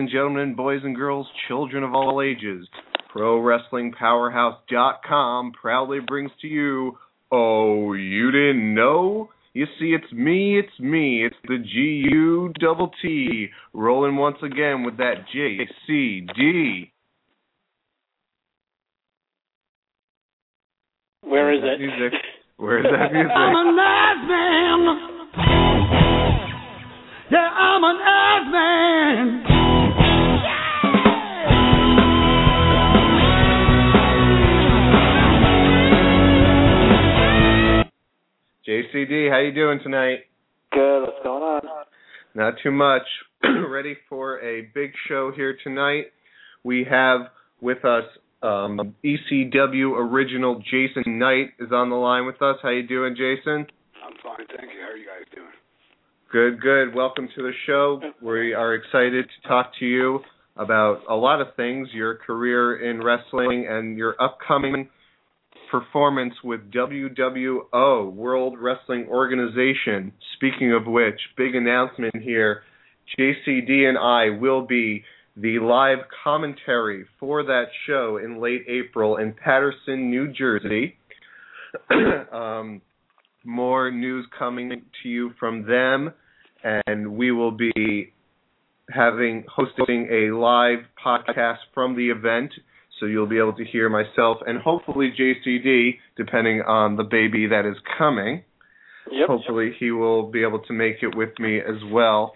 gentlemen, boys and girls, children of all ages, ProWrestlingPowerhouse.com proudly brings to you, oh, you didn't know? You see, it's me, it's the G-U-T-T, rolling once again with that JCD. Where is it? Music. Where's that music? I'm an ass man. Yeah, I'm an ass man. JCD, how you doing tonight? Good. What's going on? Not too much. Ready for a big show here tonight. We have with us ECW original Jason Knight is on the line with us. How you doing, Jason? I'm fine, thank you. How are you guys doing? Good. Welcome to the show. We are excited to talk to you about a lot of things, your career in wrestling and your upcoming performance with WWO, World Wrestling Organization. Speaking of which, big announcement here, JCD and I will be the live commentary for that show in late April in Paterson, New Jersey. More news coming to you from them, and we will be hosting a live podcast from the event, so you'll be able to hear myself and hopefully JCD, depending on the baby that is coming. Yep. Hopefully he will be able to make it with me as well.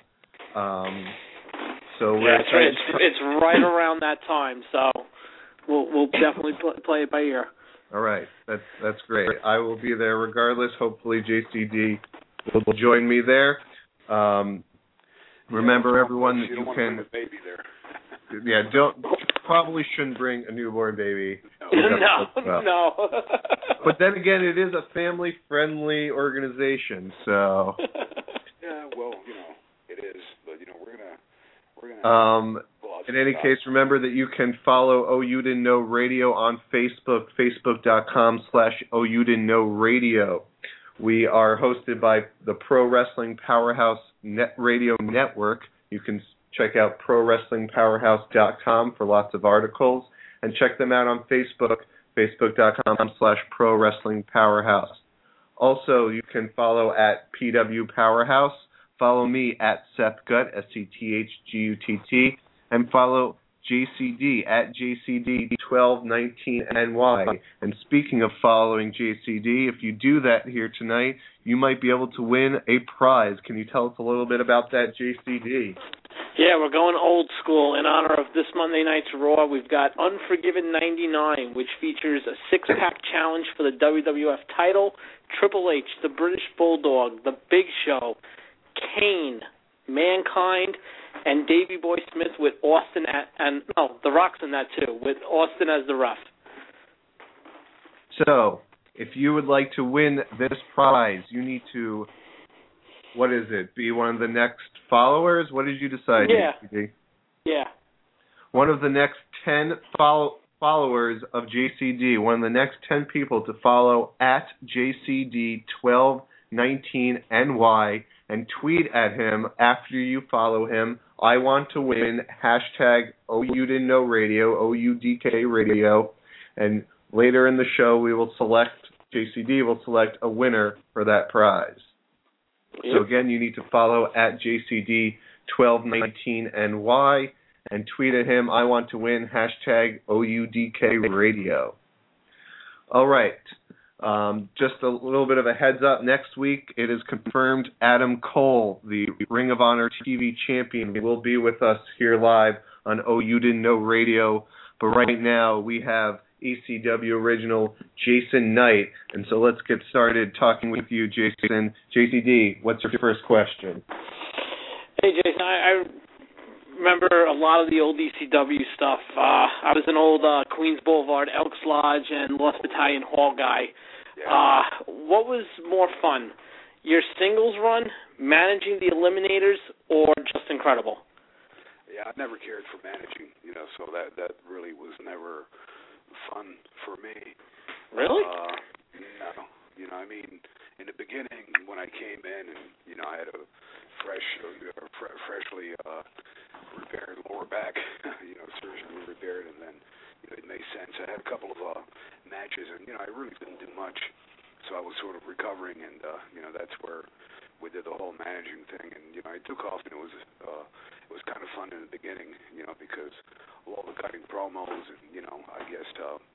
So we're it's right around that time, so we'll definitely play it by ear. All right, that's great. I will be there regardless. Hopefully JCD will join me there. Remember, everyone, that you can. Bring a baby there. Yeah, probably shouldn't bring a newborn baby. No. But then again, it is a family-friendly organization, so. Yeah, well, it is, but we're gonna. In any case, remember that you can follow Oh You Didn't Know Radio on Facebook, facebook.com/Oh You Didn't Know Radio. We are hosted by the Pro Wrestling Powerhouse Radio Network. You can check out ProWrestlingPowerhouse.com for lots of articles, and check them out on Facebook, facebook.com/Pro Wrestling Powerhouse. Also, you can follow at PW Powerhouse. Follow me at SethGutt, SETHGUTT, and follow JCD at JCD1219NY. And speaking of following JCD, if you do that here tonight, you might be able to win a prize. Can you tell us a little bit about that, JCD? Yeah, we're going old school. In honor of this Monday night's Raw, we've got Unforgiven 99, which features a six-pack challenge for the WWF title, Triple H, the British Bulldog, The Big Show, Kane, Mankind, and Davey Boy Smith with Austin The Rock's in that too, with Austin as the ref. So, if you would like to win this prize, you need to, be one of the next followers? What did you decide? JCD? Yeah. One of the next 10 followers of JCD, one of the next 10 people to follow at JCD1219NY, and tweet at him after you follow him, I want to win, hashtag Oh You Didn't Know Radio, OUDK Radio, and later in the show JCD will select a winner for that prize. Yep. So again, you need to follow at JCD1219NY and tweet at him, I want to win, hashtag OUDK Radio. All right. Just a little bit of a heads up. Next week, it is confirmed Adam Cole, the Ring of Honor TV champion, will be with us here live on Oh You Didn't Know Radio. But right now, we have ECW original Jason Knight. And so let's get started talking with you, Jason. JCD, what's your first question? Hey, Jason, I remember a lot of the old ECW stuff. I was an old Queens Boulevard, Elks Lodge, and Lost Battalion Hall guy. Yeah. What was more fun, your singles run, managing the Eliminators, or Just Incredible? Yeah, I never cared for managing, so that really was never fun for me. Really? No. In the beginning when I came in and, I had a freshly repaired lower back, surgically repaired, and then, it made sense. I had a couple of matches, and, I really didn't do much, so I was sort of recovering, and, that's where we did the whole managing thing, and, I took off, and it was kind of fun in the beginning, because of all the cutting promos, and, I guess,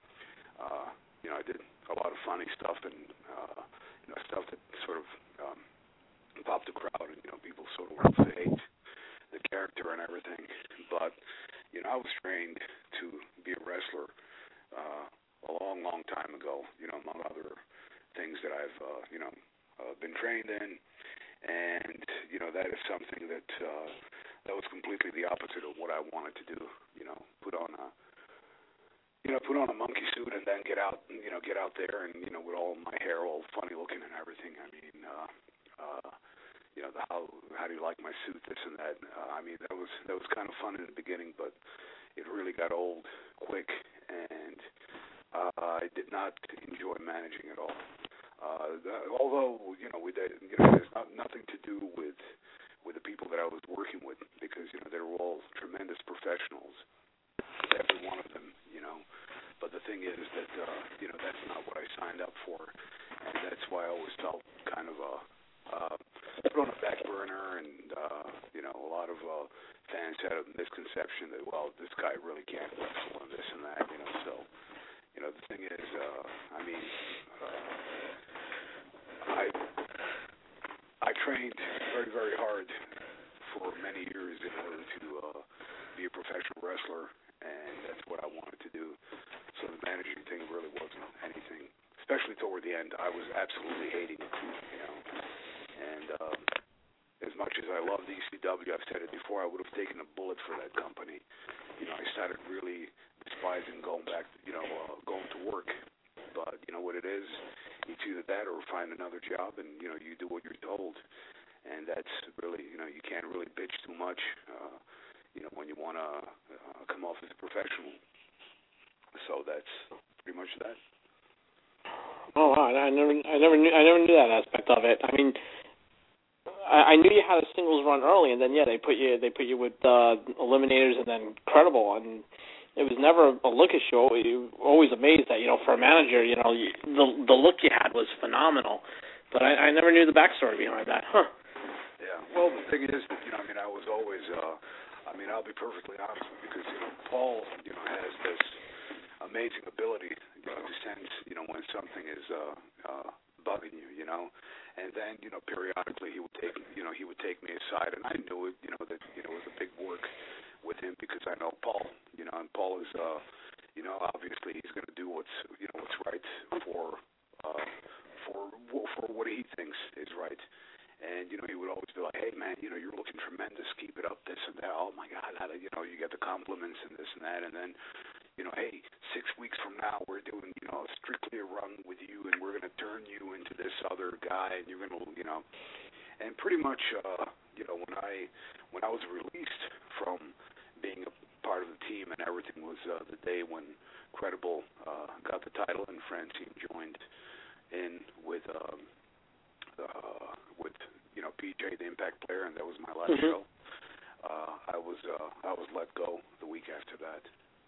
I did a lot of funny stuff, and, stuff that sort of popped the crowd, and, people sort of wanted to hate the character and everything, but, I was trained to be a wrestler a long, long time ago, among other things that I've, been trained in, and, that is something that was completely the opposite of what I wanted to do, put on a monkey suit and then get out there and, with all my hair all funny looking and everything. I mean, how do you like my suit, this and that. That was kind of fun in the beginning, but it really got old quick, and I did not enjoy managing at all. Although, there's nothing to do with the people that I was working with, because, they were all tremendous professionals, every one of them, But the thing is that, that's not what I signed up for, and that's why I always felt kind of put on a back burner, and, a lot of fans had a misconception that, well, this guy really can't wrestle and this and that, so, the thing is, I trained very, very hard for many years in order to be a professional wrestler, and that's what I wanted to do. So the managing thing really wasn't anything, especially toward the end. I was absolutely hating it, and as much as I love the ECW, I've said it before, I would have taken a bullet for that company. I started really despising going back, going to work. But what it is, it's either that or find another job, and you do what you're told, and that's really, you can't really bitch too much, when you want to come off as a professional. So that's pretty much that. Oh wow! I never knew that aspect of it. I mean, I knew you had a singles run early, and then they put you with Eliminators and then Credible, and it was never a look at you. You were always amazed that for a manager, the look you had was phenomenal. But I never knew the backstory behind that. Huh? Yeah. Well, the thing is that I was always I'll be perfectly honest with you, because Paul has this amazing ability to sense when something is bugging you, and then periodically he would take me aside, and I knew it that it was a big work with him, because I know Paul, and Paul is obviously he's going to do what's right for what he thinks is right. And, he would always be like, hey, man, you're looking tremendous. Keep it up, this and that. Oh, my God, you get the compliments and this and that. And then, hey, 6 weeks from now, we're doing, strictly a run with you, and we're going to turn you into this other guy, and you're going to, And pretty much, when I was released from being a part of the team and everything was the day when Credible got the title and Francine joined in with PJ, the Impact player, and that was my last show. I was let go the week after that.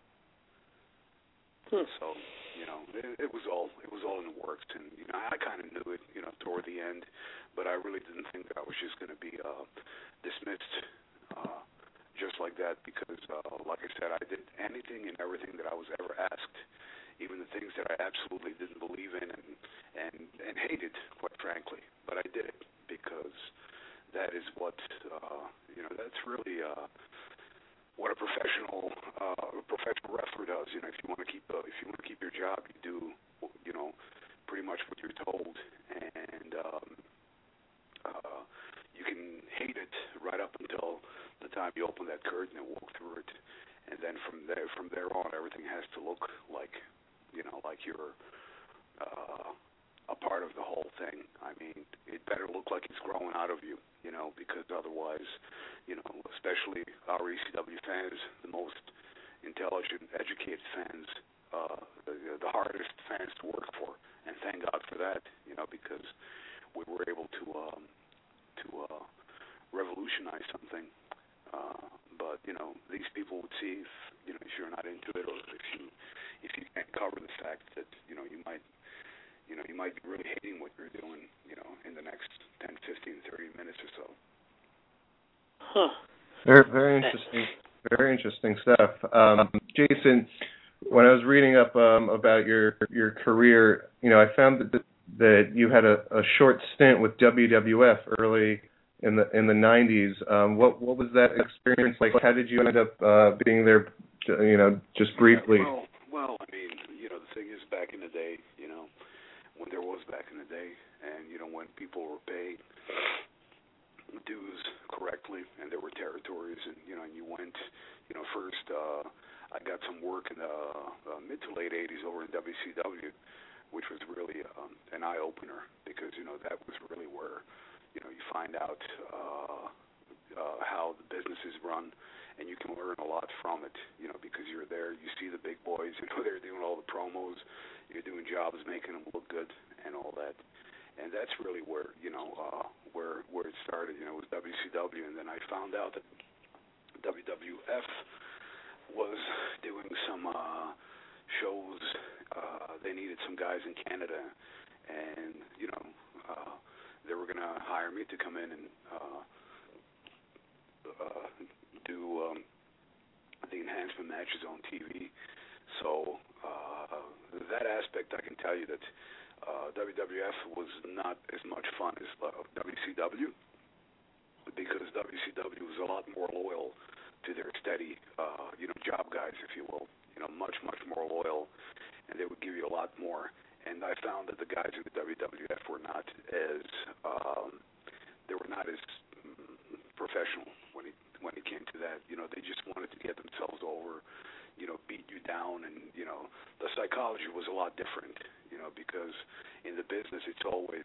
So it was all in the works, and I kind of knew it toward the end, but I really didn't think that I was just going to be dismissed just like that, because like I said, I did anything and everything that I was ever asked, even the things that I absolutely didn't believe in and hated, quite frankly. But I did it because that is what that's really what a professional wrestler does. If you want to keep your job, you do pretty much what you're told, and you can hate it right up until the time you open that curtain and walk through it, and then from there on, everything has to look like like you're a part of the whole thing. I mean, it better look like it's growing out of you, because otherwise, especially our ECW fans, the most intelligent, educated fans, the hardest fans to work for, and thank God for that, because we were able to revolutionize something. But these people would see if you're not into it, or if you can't cover the fact that you might be really hating what you're doing, in the next 10, 15, 30 minutes or so. Huh. Very, very interesting. Very interesting stuff. Jason, when I was reading up about your career, I found that you had a short stint with WWF early in the 90s. What was that experience like? How did you end up being there? Just briefly. Well, I mean, the thing is, back in the day, when there was back in the day, and when people were paid dues correctly, and there were territories, and and you went, first I got some work in the mid to late 80s over in WCW, which was really an eye opener, because that was really where you find out how the business is run, and you can learn a lot from it, because you're there, you see the big boys, they're doing all the promos, you're doing jobs, making them look good, and all that. And that's really where where it started. With WCW, and then I found out that WWF was doing some shows. They needed some guys in Canada, and they were going to hire me to come in and do the enhancement matches on TV. So that aspect, I can tell you that WWF was not as much fun as WCW, because WCW was a lot more loyal to their steady, job guys, if you will. Much, much more loyal, and they would give you a lot more. And I found that the guys in the WWF were not as professional when it came to that. They just wanted to get themselves over, beat you down, and the psychology was a lot different. Because in the business it's always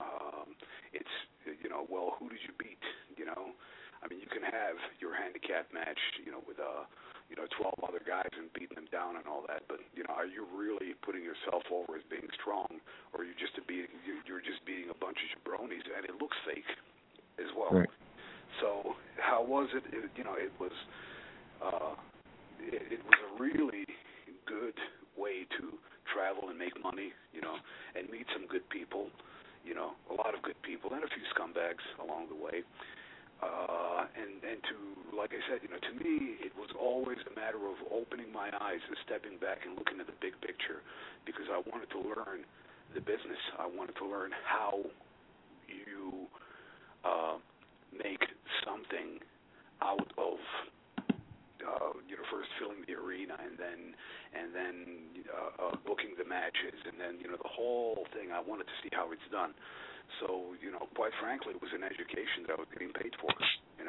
well, who did you beat? I mean, you can have your handicap match, with 12 other guys and beating them down and all that, but are you really putting yourself over as being strong, or you're just beating a bunch of jabronis, and it looks fake as well. Right. So how was it? It was it was a really good way to travel and make money, and meet some good people, a lot of good people, and a few scumbags along the way. And to, like I said, to me, it was always a matter of opening my eyes and stepping back and looking at the big picture, because I wanted to learn the business. I wanted to learn how you make something out of first filling the arena, and then booking the matches, and then the whole thing. I wanted to see how it's done. So quite frankly, it was an education that I was getting paid for.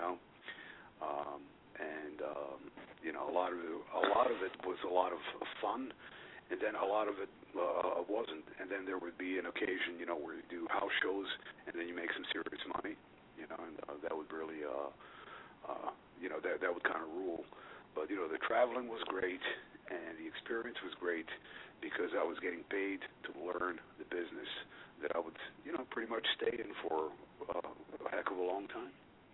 A lot of it was a lot of fun, and then a lot of it wasn't. And then there would be an occasion, where you do house shows, and then you make some serious money, and that would really, that would kind of rule. But the traveling was great, and the experience was great, because I was getting paid to learn the business that I would, pretty much stay in for a heck of a long time.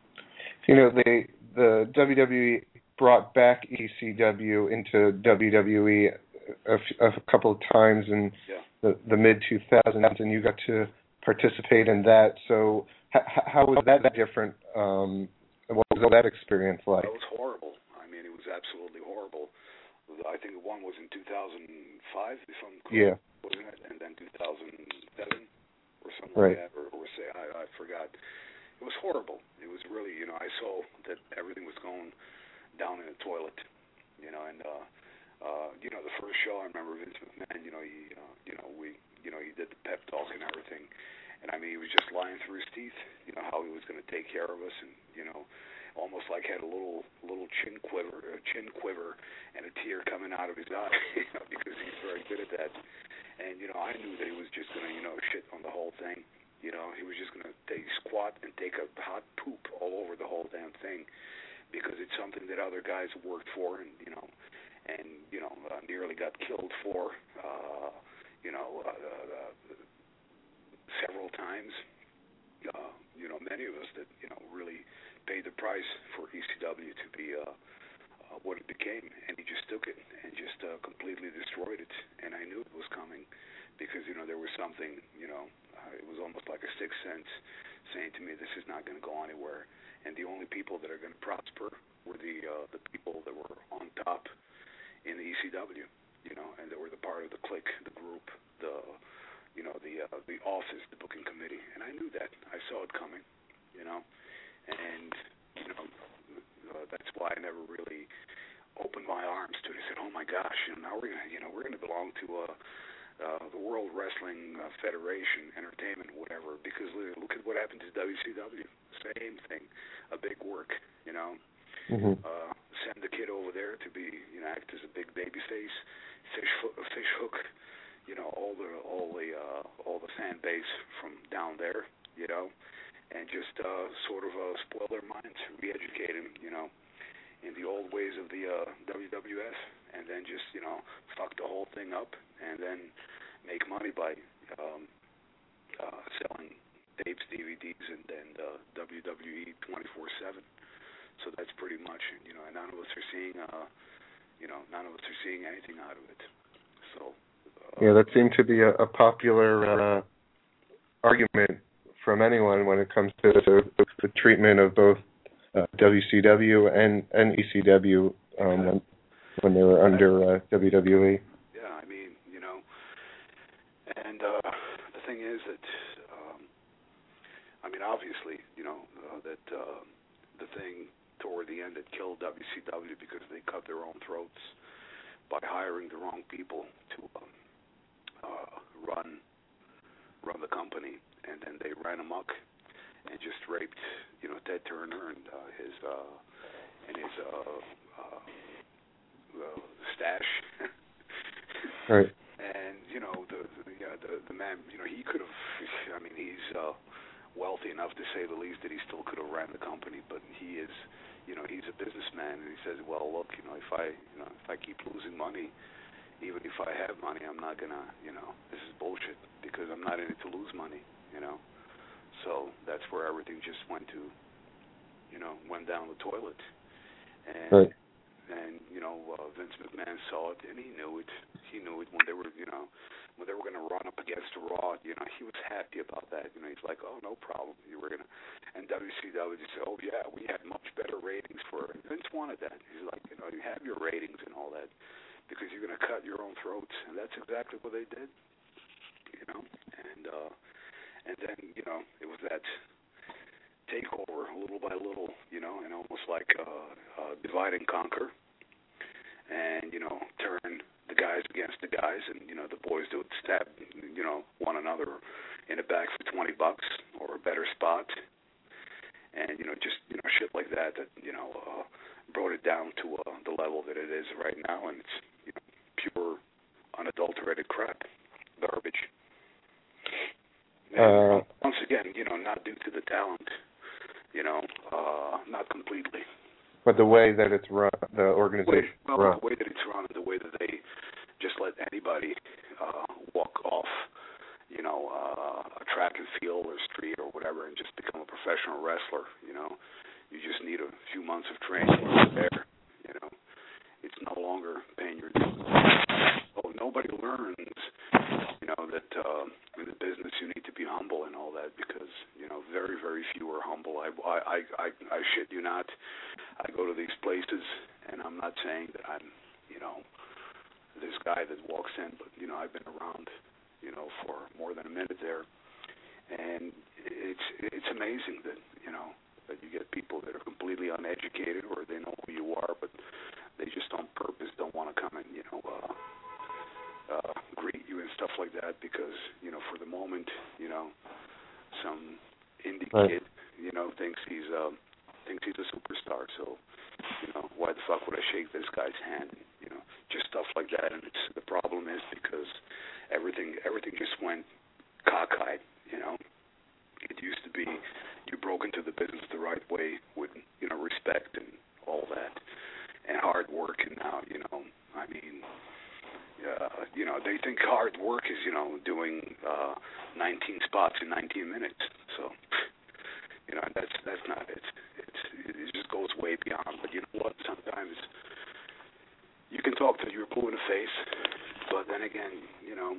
The WWE brought back ECW into WWE a couple of times in the mid-2000s, and you got to participate in that. So how was that different? What was that experience like? That was horrible. I mean, it was absolutely horrible. I think one was in 2005, if I'm correct. Yeah. Wasn't it? And then 2007 or something right. like that, or say, I forgot. It was horrible. It was really, I saw that everything was going down in the toilet, and the first show, I remember Vince McMahon, he did the pep talk and everything, and I mean, he was just lying through his teeth, how he was going to take care of us, and almost like had a little chin quiver, and a tear coming out of his eye, because he's very good at that. And I knew that he was just going to shit on the whole thing. He was just going to squat and take a hot poop all over the whole damn thing, because it's something that other guys worked for, and nearly got killed for, several times. Many of us that really paid the price for ECW to be what it became, and he just took it and just completely destroyed it. And I knew it was coming because there was something, it was almost like a sixth sense saying to me, this is not going to go anywhere. And the only people that are going to prosper were the people that were on top in the ECW, and that were the part of the clique, the group, the office, the booking committee. And I knew that. I saw it coming, and that's why I never really opened my arms to it. I said, "Oh my gosh, now we're gonna belong to the World Wrestling Federation, Entertainment, whatever." Because look at what happened to WCW. Same thing, a big work, Mm-hmm. Send the kid over there to be, act as a big baby face, fish hook, all the fan base from down there, and just sort of spoil their minds, re-educate them, in the old ways of the WWF, and then just, fuck the whole thing up, and then make money by selling tapes, DVDs, and then WWE 24/7. So that's pretty much, and none of us are seeing, anything out of it. So. Yeah, that seemed to be a popular argument from anyone when it comes to the treatment of both WCW and ECW when they were under WWE. Yeah, I mean, and the thing is that, obviously, that the thing toward the end that killed WCW because they cut their own throats by hiring the wrong people to run the company, and then they ran amok and just raped, Ted Turner and his stash. Right. And the man, he could have. He's wealthy enough to say the least that he still could have ran the company, but he is, he's a businessman, and he says, well, look, if I keep losing money, even if I have money, I'm not gonna, this is bullshit because I'm not in it to lose money, So that's where everything just went down the toilet. And right. And Vince McMahon saw it, and he knew it. He knew it when they were, when they were going to run up against Raw. He was happy about that. He's like, oh, no problem. You were gonna, and WCW said, oh yeah, we had much better ratings for it. Vince wanted that. He's like, you have your ratings and all that because you're going to cut your own throats, and that's exactly what they did. And then it was that takeover little by little, and almost like divide and conquer, and turn the guys against the guys, and the boys would stab one another in the back for $20 or a better spot, and just shit like that brought it down to the level that it is right now, and it's pure unadulterated crap, garbage. And once again, not due to the talent. Not completely. But the way that it's run, the organization run. The way that it's run, the way that they just let anybody walk off, a track and field or street or whatever and just become a professional wrestler, You just need a few months of training there, It's no longer paying your dues. Oh, nobody learns, that in the business you need to be humble and all that because, very, very few are humble. I shit you not. I go to these places and I'm not saying that I'm, this guy that walks in, but, I've been around, for more than a minute there. And it's amazing that, that you get people that are completely uneducated or they know who you are, but they just on purpose don't want to come and, greet you and stuff like that because, for the moment, some indie kid, thinks he's a superstar. So, why the fuck would I shake this guy's hand? Just stuff like that. And the problem is because everything just went cockeyed. It used to be you broke into the business the right way with respect and all that and hard work. And now they think hard work is doing 19 spots in 19 minutes. So that's not it. It's goes way beyond. But you know what? Sometimes you can talk till you're blue in the face, but then again, you know,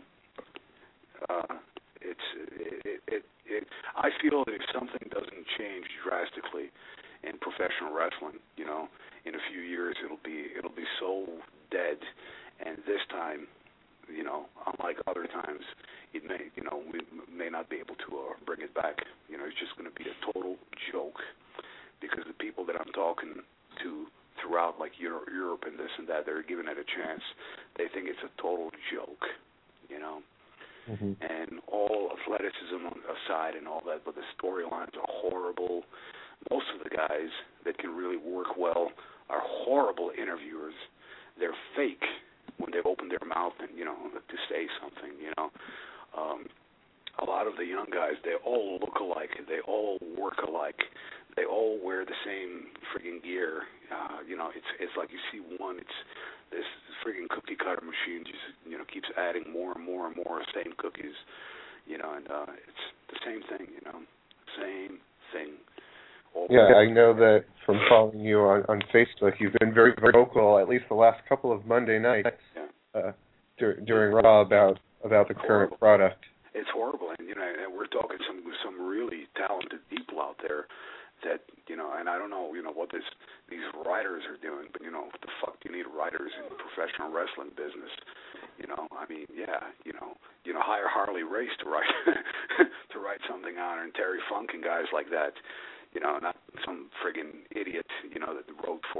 I feel that if something doesn't change drastically in professional wrestling, you know, in a few years it'll be so dead. And this time, you know, unlike other times, it may, you know, we may not be able to bring it back. You know, it's just going to be a total joke, because the people that I'm talking to throughout, like Europe and this and that, they're giving it a chance. They think it's a total joke, you know. Mm-hmm. And all athleticism aside and all that, but the storylines are horrible. Most of the guys that can really work well are horrible interviewers. They're fake when they open their mouth and, you know, to say something, you know. A lot of the young guys, they all look alike. They all work alike. They all wear the same friggin' gear. You know, it's like you see one, it's this friggin' cookie cutter machine just, you know, keeps adding more and more and more same cookies, you know, and it's the same thing, you know, same thing. Yeah, I know that from following you on Facebook, you've been very, very vocal, at least the last couple of Monday nights during Raw about the current product. It's horrible, and you know, and we're talking some really talented people out there that, you know, and I don't know, you know, what these writers are doing, but you know, what the fuck do you need writers in the professional wrestling business? You know, I mean, yeah, you know, hire Harley Race to write to write something on, and Terry Funk and guys like that. You know, not some friggin' idiot, you know, that wrote for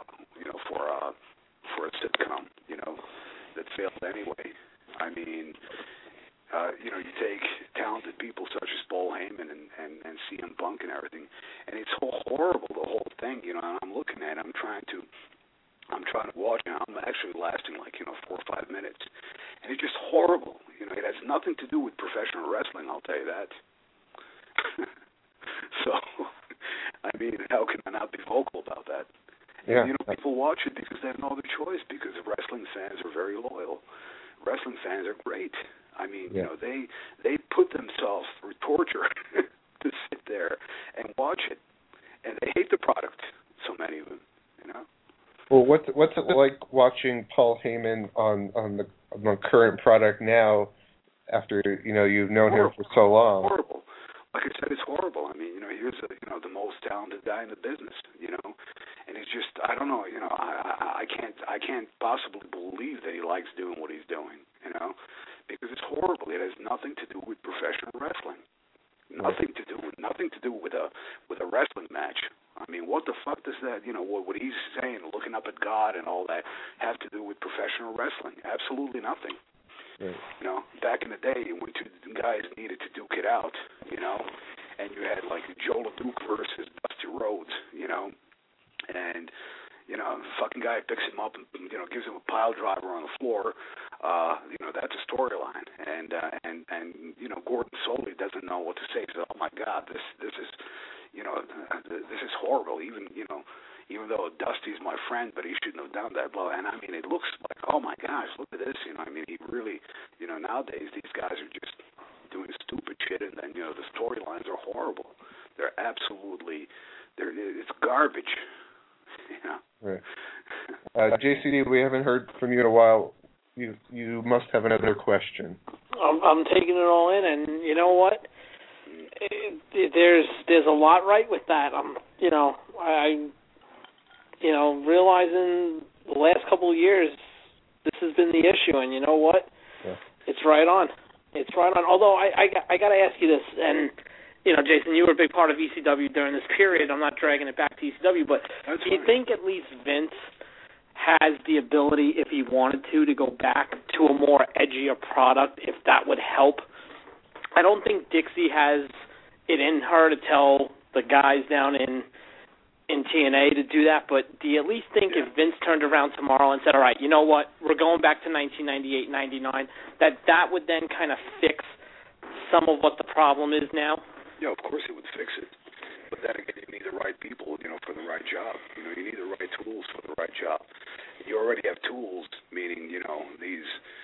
a sitcom, you know, that failed anyway. I mean, you know, you take talented people such as Paul Heyman and CM Punk and everything, and it's so horrible, the whole thing, you know, and I'm looking at it, I'm trying to watch it, I'm actually lasting like, you know, 4 or 5 minutes, and it's just horrible, you know, it has nothing to do with professional wrestling, I'll tell you that. So, I mean, how can I not be vocal about that? Yeah. And, you know, people watch it because they have no other choice, because wrestling fans are very loyal. Wrestling fans are great. I mean, you know, they put themselves through torture to sit there and watch it, and they hate the product. So many of them, you know. Well, what's it like watching Paul Heyman on the current product now, after, you know, you've known him for so long? Horrible. Like I said, it's horrible. I mean, you know, here's the most talented guy in the business, you know, and it's just, I don't know, you know, I can't possibly believe that he likes doing what he's doing, you know, because it's horrible. It has nothing to do with professional wrestling. Nothing to do with a wrestling match. I mean, what the fuck does that, you know, what he's saying, looking up at God and all that, have to do with professional wrestling? Absolutely nothing. Right. You know, back in the day when two guys needed to duke it out, you know, and you had like Joe LeDuc versus Dusty Rhodes, you know, and, you know, the fucking guy picks him up and, you know, gives him a pile driver on the floor, you know, that's a storyline. And you know, Gordon Soley doesn't know what to say. He says, oh my God, this is, you know, this is horrible. Even though Dusty's my friend, but he shouldn't have done that. Well, and I mean, it looks like, oh my gosh, look at this. You know, I mean, he really, you know, nowadays these guys are just doing stupid shit, and then, you know, the storylines are horrible. They're absolutely, it's garbage. You know. Right. JCD, we haven't heard from you in a while. You must have another question. I'm taking it all in, and you know what? There's a lot right with that. You know, you know, realizing the last couple of years, this has been the issue, and you know what? Yeah. It's right on. It's right on. Although I got to ask you this, and you know, Jason, you were a big part of ECW during this period. I'm not dragging it back to ECW, but do you think at least Vince has the ability, if he wanted to go back to a more edgier product, if that would help? I don't think Dixie has it in her to tell the guys down in TNA to do that, but do you at least think if Vince turned around tomorrow and said, all right, you know what, we're going back to 1998-99, that would then kind of fix some of what the problem is now? Yeah, of course it would fix it. But then again, you need the right people, you know, for the right job. You know, you need the right tools for the right job. You already have tools, meaning, you know, these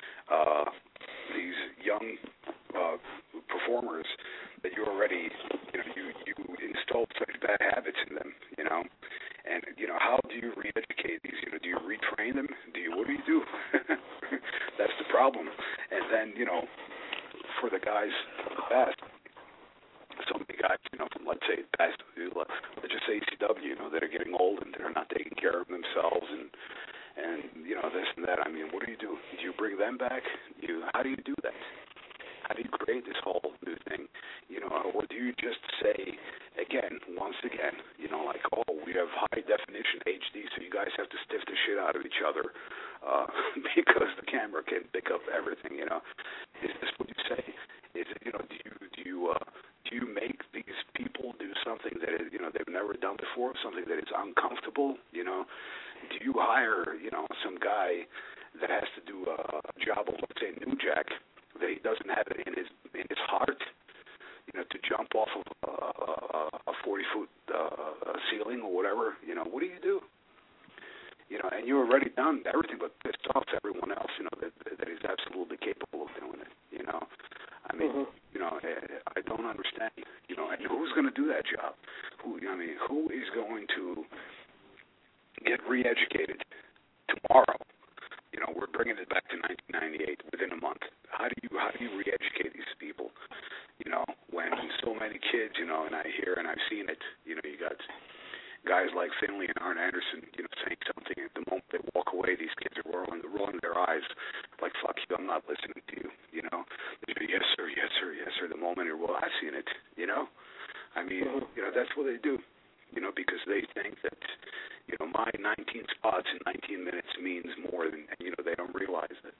young performers that you already, you know, you installed such bad habits in them, you know, how do you re-educate these? Do you retrain them? What do you do? That's the problem. And then, for the guys from the past, so many guys, from, let's say, past, let's just say ECW, that are getting old and they're not taking care of themselves and this and that. I mean, what do you do? Do you bring them back? How do you do that? How do you create this whole new thing? Or do you just say, once again, like, oh, we have high definition HD, so you guys have to stiff the shit out of each other because the camera can pick up everything. Is this what you say? Is it, do you make these people do something that they've never done before, something that is uncomfortable? Do you hire some guy that has to do a job of, let's say, New Jack, that he doesn't have it in his heart, to jump off of a 40-foot ceiling or whatever? What do you do? And you've already done everything but pissed off everyone else, that he's absolutely capable of doing it. I mean, I don't understand. And who's going to do that job? Who is going to get re-educated tomorrow? We're bringing it back to 1998 within a month. How do you re-educate these people? When so many kids, and I hear and I've seen it. You got guys like Finley and Arn Anderson, saying something. At the moment they walk away, these kids are rolling their eyes, like, fuck you, I'm not listening to you. They say, yes sir, yes sir, yes sir. The moment well, I've seen it. I mean, that's what they do. Because they think that my 19 spots in 19 minutes means more than, and they don't realize that.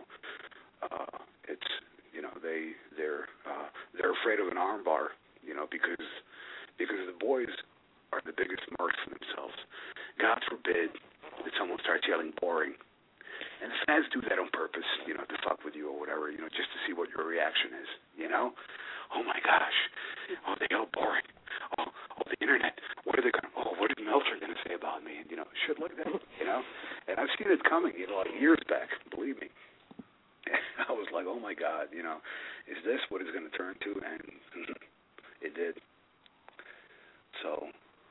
It's they're afraid of an armbar. Because the boys are the biggest marks for themselves. God forbid that someone starts yelling boring. And the fans do that on purpose, to fuck with you or whatever, just to see what your reaction is, Oh, my gosh. Oh, they yell boring. Oh, the internet. What is Meltzer going to say about me? And, shit like that, And I've seen it coming, like years back, believe me. I was like, oh, my God, is this what it's going to turn to? And it did. So...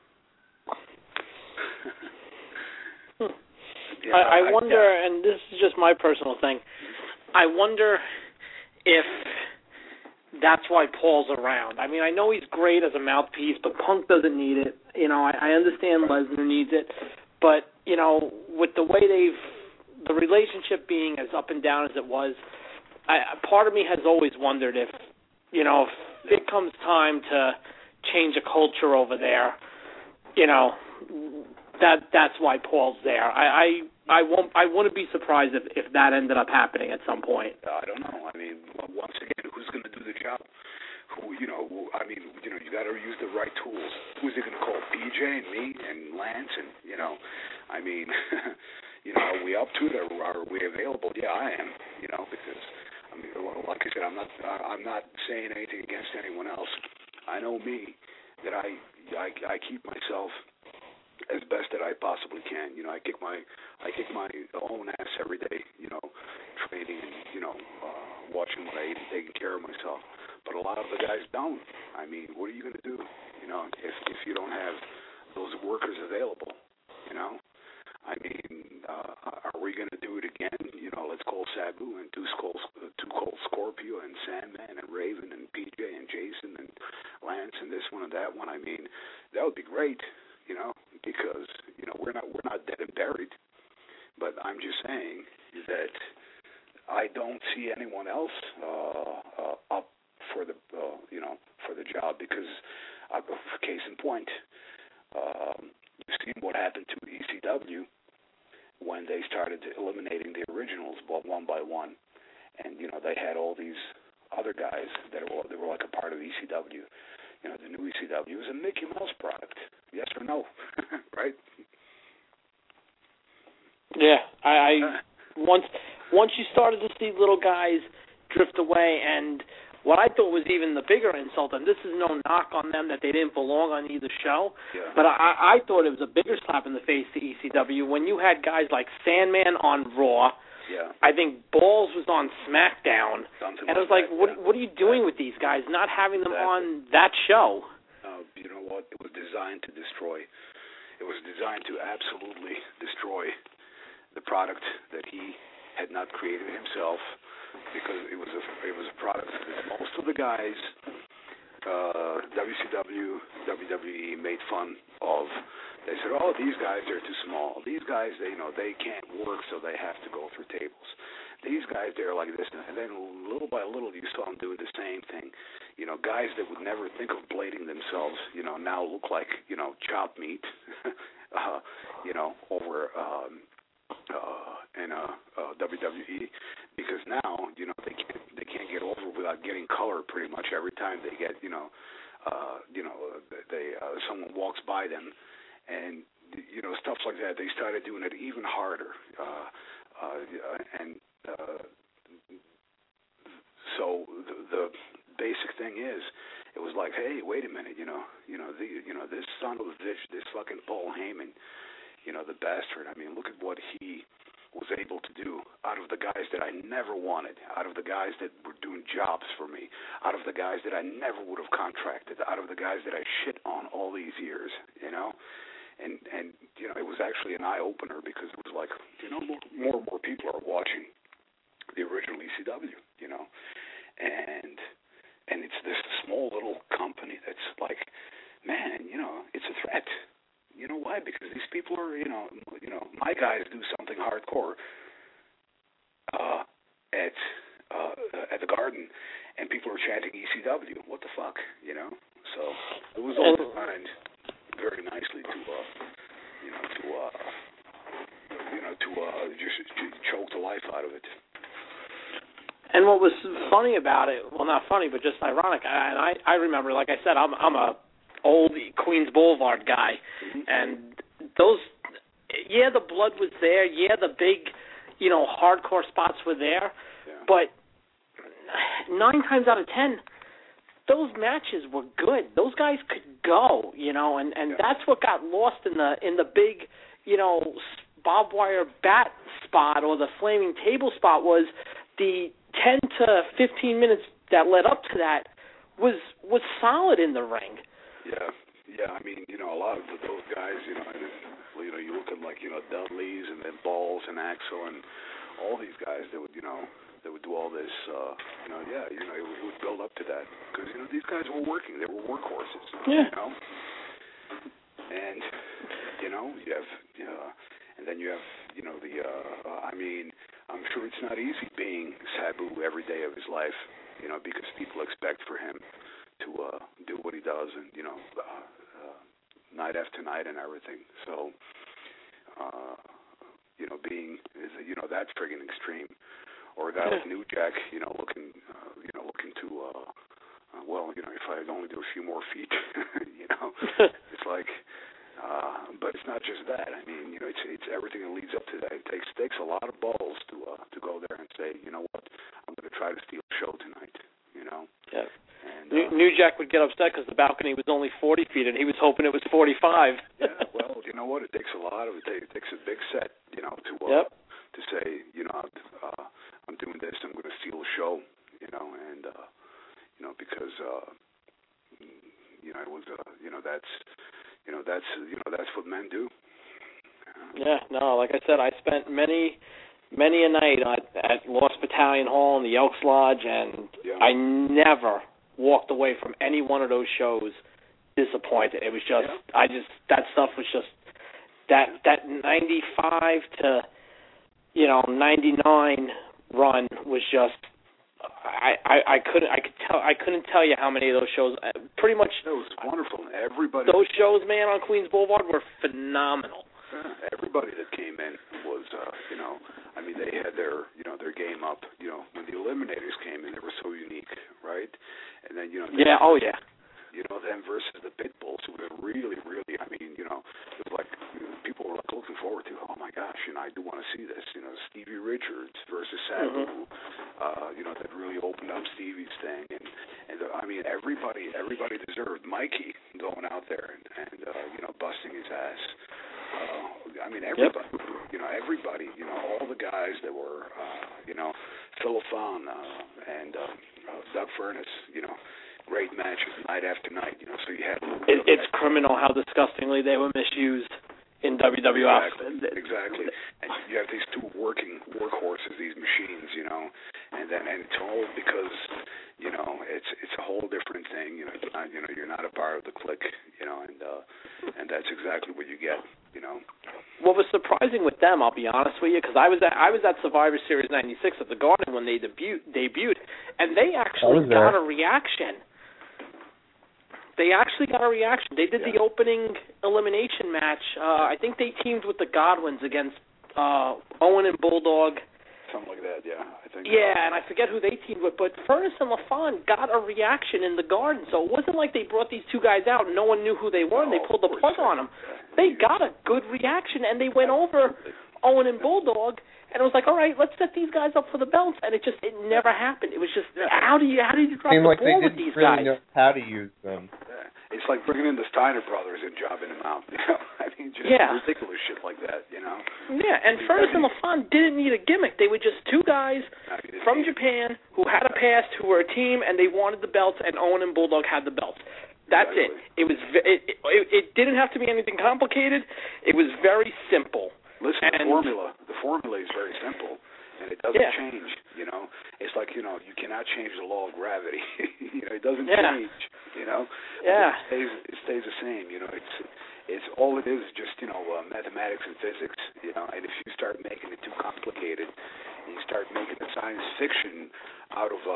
I wonder, and this is just my personal thing, I wonder if that's why Paul's around. I mean, I know he's great as a mouthpiece, but Punk doesn't need it. I understand Lesnar needs it, but, with the way the relationship being as up and down as it was, part of me has always wondered if it comes time to change a culture over there, that's why Paul's there. I wouldn't be surprised if that ended up happening at some point. I don't know. I mean, once again, who's going to do the job? You got to use the right tools. Who's it going to call? PJ and me and Lance and I mean, are we up to it? Are we available? Yeah, I am. Because like I said, I'm not saying anything against anyone else. I know me that I keep myself as best that I possibly can. I kick my own ass every day, training and, watching what I eat and taking care of myself. But a lot of the guys don't. I mean, what are you going to do, if you don't have those workers available, I mean, are we going to do it again? Let's call Sabu and Too Cold Scorpio and Sandman and Raven and PJ and Jason and Lance and this one and that one. I mean, that would be great. Because we're not dead and buried, but I'm just saying that I don't see anyone else up for the for the job because, case in point, you've seen what happened to ECW when they started eliminating the originals one by one, and they had all these other guys that were like a part of ECW. The new ECW is a Mickey Mouse product. Yes or no? Right? Yeah, I once you started to see little guys drift away, and what I thought was even the bigger insult, and this is no knock on them that they didn't belong on either show, but I thought it was a bigger slap in the face to ECW when you had guys like Sandman on Raw. Yeah. I think Balls was on SmackDown, and I was like, what are you doing with these guys, not having them on that show? You know what? It was designed to destroy. it was designed to absolutely destroy the product that he had not created himself, because it was a product that most of the guys, WCW, WWE made fun of. They said, "Oh, these guys are too small. These guys, they can't work, so they have to go through tables. These guys, they're like this." And then little by little, you saw them doing the same thing. Guys that would never think of blading themselves, now look like, chopped meat, over in WWE, because now, they can't get over without getting color pretty much every time they get, someone walks by them, and stuff like that. They started doing it even harder, so the basic thing is, it was like, hey, wait a minute, this son of a bitch, this fucking Paul Heyman, the bastard. I mean, look at what he was able to do out of the guys that I never wanted, out of the guys that were doing jobs for me, out of the guys that I never would have contracted, out of the guys that I shit on all these years, And it was actually an eye-opener, because it was like, more and more people are watching the original ECW, and it's this small little company that's like, man, it's a threat. You know why? Because these people are, my guys do something hardcore at the Garden, and people are chanting ECW. What the fuck, So it was all designed very nicely to just choke the life out of it. And what was funny about it, well, not funny, but just ironic, and I remember, like I said, I'm a old Queens Boulevard guy, and those, the blood was there, the big, hardcore spots were there, but 9 times out of 10, those matches were good. Those guys could go, and that's what got lost in the big, barbed wire bat spot or the flaming table spot, was the 10 to 15 minutes that led up to that was solid in the ring. Yeah. I mean, a lot of those guys, you look at like, Dudley's and then Balls and Axel and all these guys that would, that would do all this, it would build up to that, because, these guys were working. They were workhorses, And, you have, and then you have, I'm sure it's not easy being Sabu every day of his life, because people expect for him to do what he does, and, night after night and everything. So, being, that friggin' extreme. Or a guy like New Jack, looking to, if I only do a few more feet, it's like, but it's not just that. I mean, it's everything that leads up to that. It takes a lot of balls to go there and say, you know what, I'm going to try to steal a show tonight, Yeah. And, New Jack would get upset because the balcony was only 40 feet, and he was hoping it was 45. Yeah, well, you know what, it takes a lot of it. It takes a big set, to say, I'm doing this, I'm going to steal a show, and, because, it was, that's what men do. Yeah, no, like I said, I spent many a night at Lost Battalion Hall in the Elks Lodge, and I never walked away from any one of those shows disappointed. It was just, that stuff was just, that 95 to, 99 run was just, I couldn't tell you how many of those shows. Pretty much, it was wonderful. Everybody. Those shows, man, on Queens Boulevard were phenomenal. Everybody that came in was, they had their game up. When the Eliminators came in, they were so unique, right? And then, them versus the Pitbulls, who were really, really, it was like, people were like looking forward to, oh my gosh, I do want to see this. Stevie Richards versus Sabu, that really opened up Stevie's thing, and everybody deserved Mikey going out there and busting his ass. Everybody, all the guys that were, Phil Fon and Doug Furness, great matches night after night, so you had... It's criminal how disgustingly they were misused. in WWF. Exactly. And you have these two working workhorses, these machines, you know, and it's all because, you know, it's a whole different thing. You know, you're not a part of the clique, you know, and that's exactly what you get, you know. What was surprising with them, I'll be honest with you, because I was at Survivor Series '96 at the Garden when they debuted, and they actually got a reaction. They actually got a reaction. They did the opening elimination match. I think they teamed with the Godwins against Owen and Bulldog. Something like that, yeah. I think. Yeah, and I forget who they teamed with, but Furnas and LaFon got a reaction in the Garden, so it wasn't like they brought these two guys out and no one knew who they were and they pulled the plug on them. They got a good reaction, and they went over Owen and Bulldog, and it was like, all right, let's set these guys up for the belts, and it never happened. It was just, how do you drop the ball with these guys? They didn't really know how to use them. Yeah. It's like bringing in the Steiner brothers and jobbing them out. You know? I mean, just ridiculous shit like that, you know? Yeah, and Furnas and LaFon didn't need a gimmick. They were just two guys from Japan who had a past, who were a team, and they wanted the belts, and Owen and Bulldog had the belts. That's it. It didn't have to be anything complicated. It was very simple. Listen, the formula is very simple, and it doesn't change, you know. It's like, you know, you cannot change the law of gravity. You know, it doesn't change, you know. Yeah. It stays the same, you know. It's all it is just, you know, mathematics and physics, you know. And if you start making it too complicated, and you start making the science fiction out of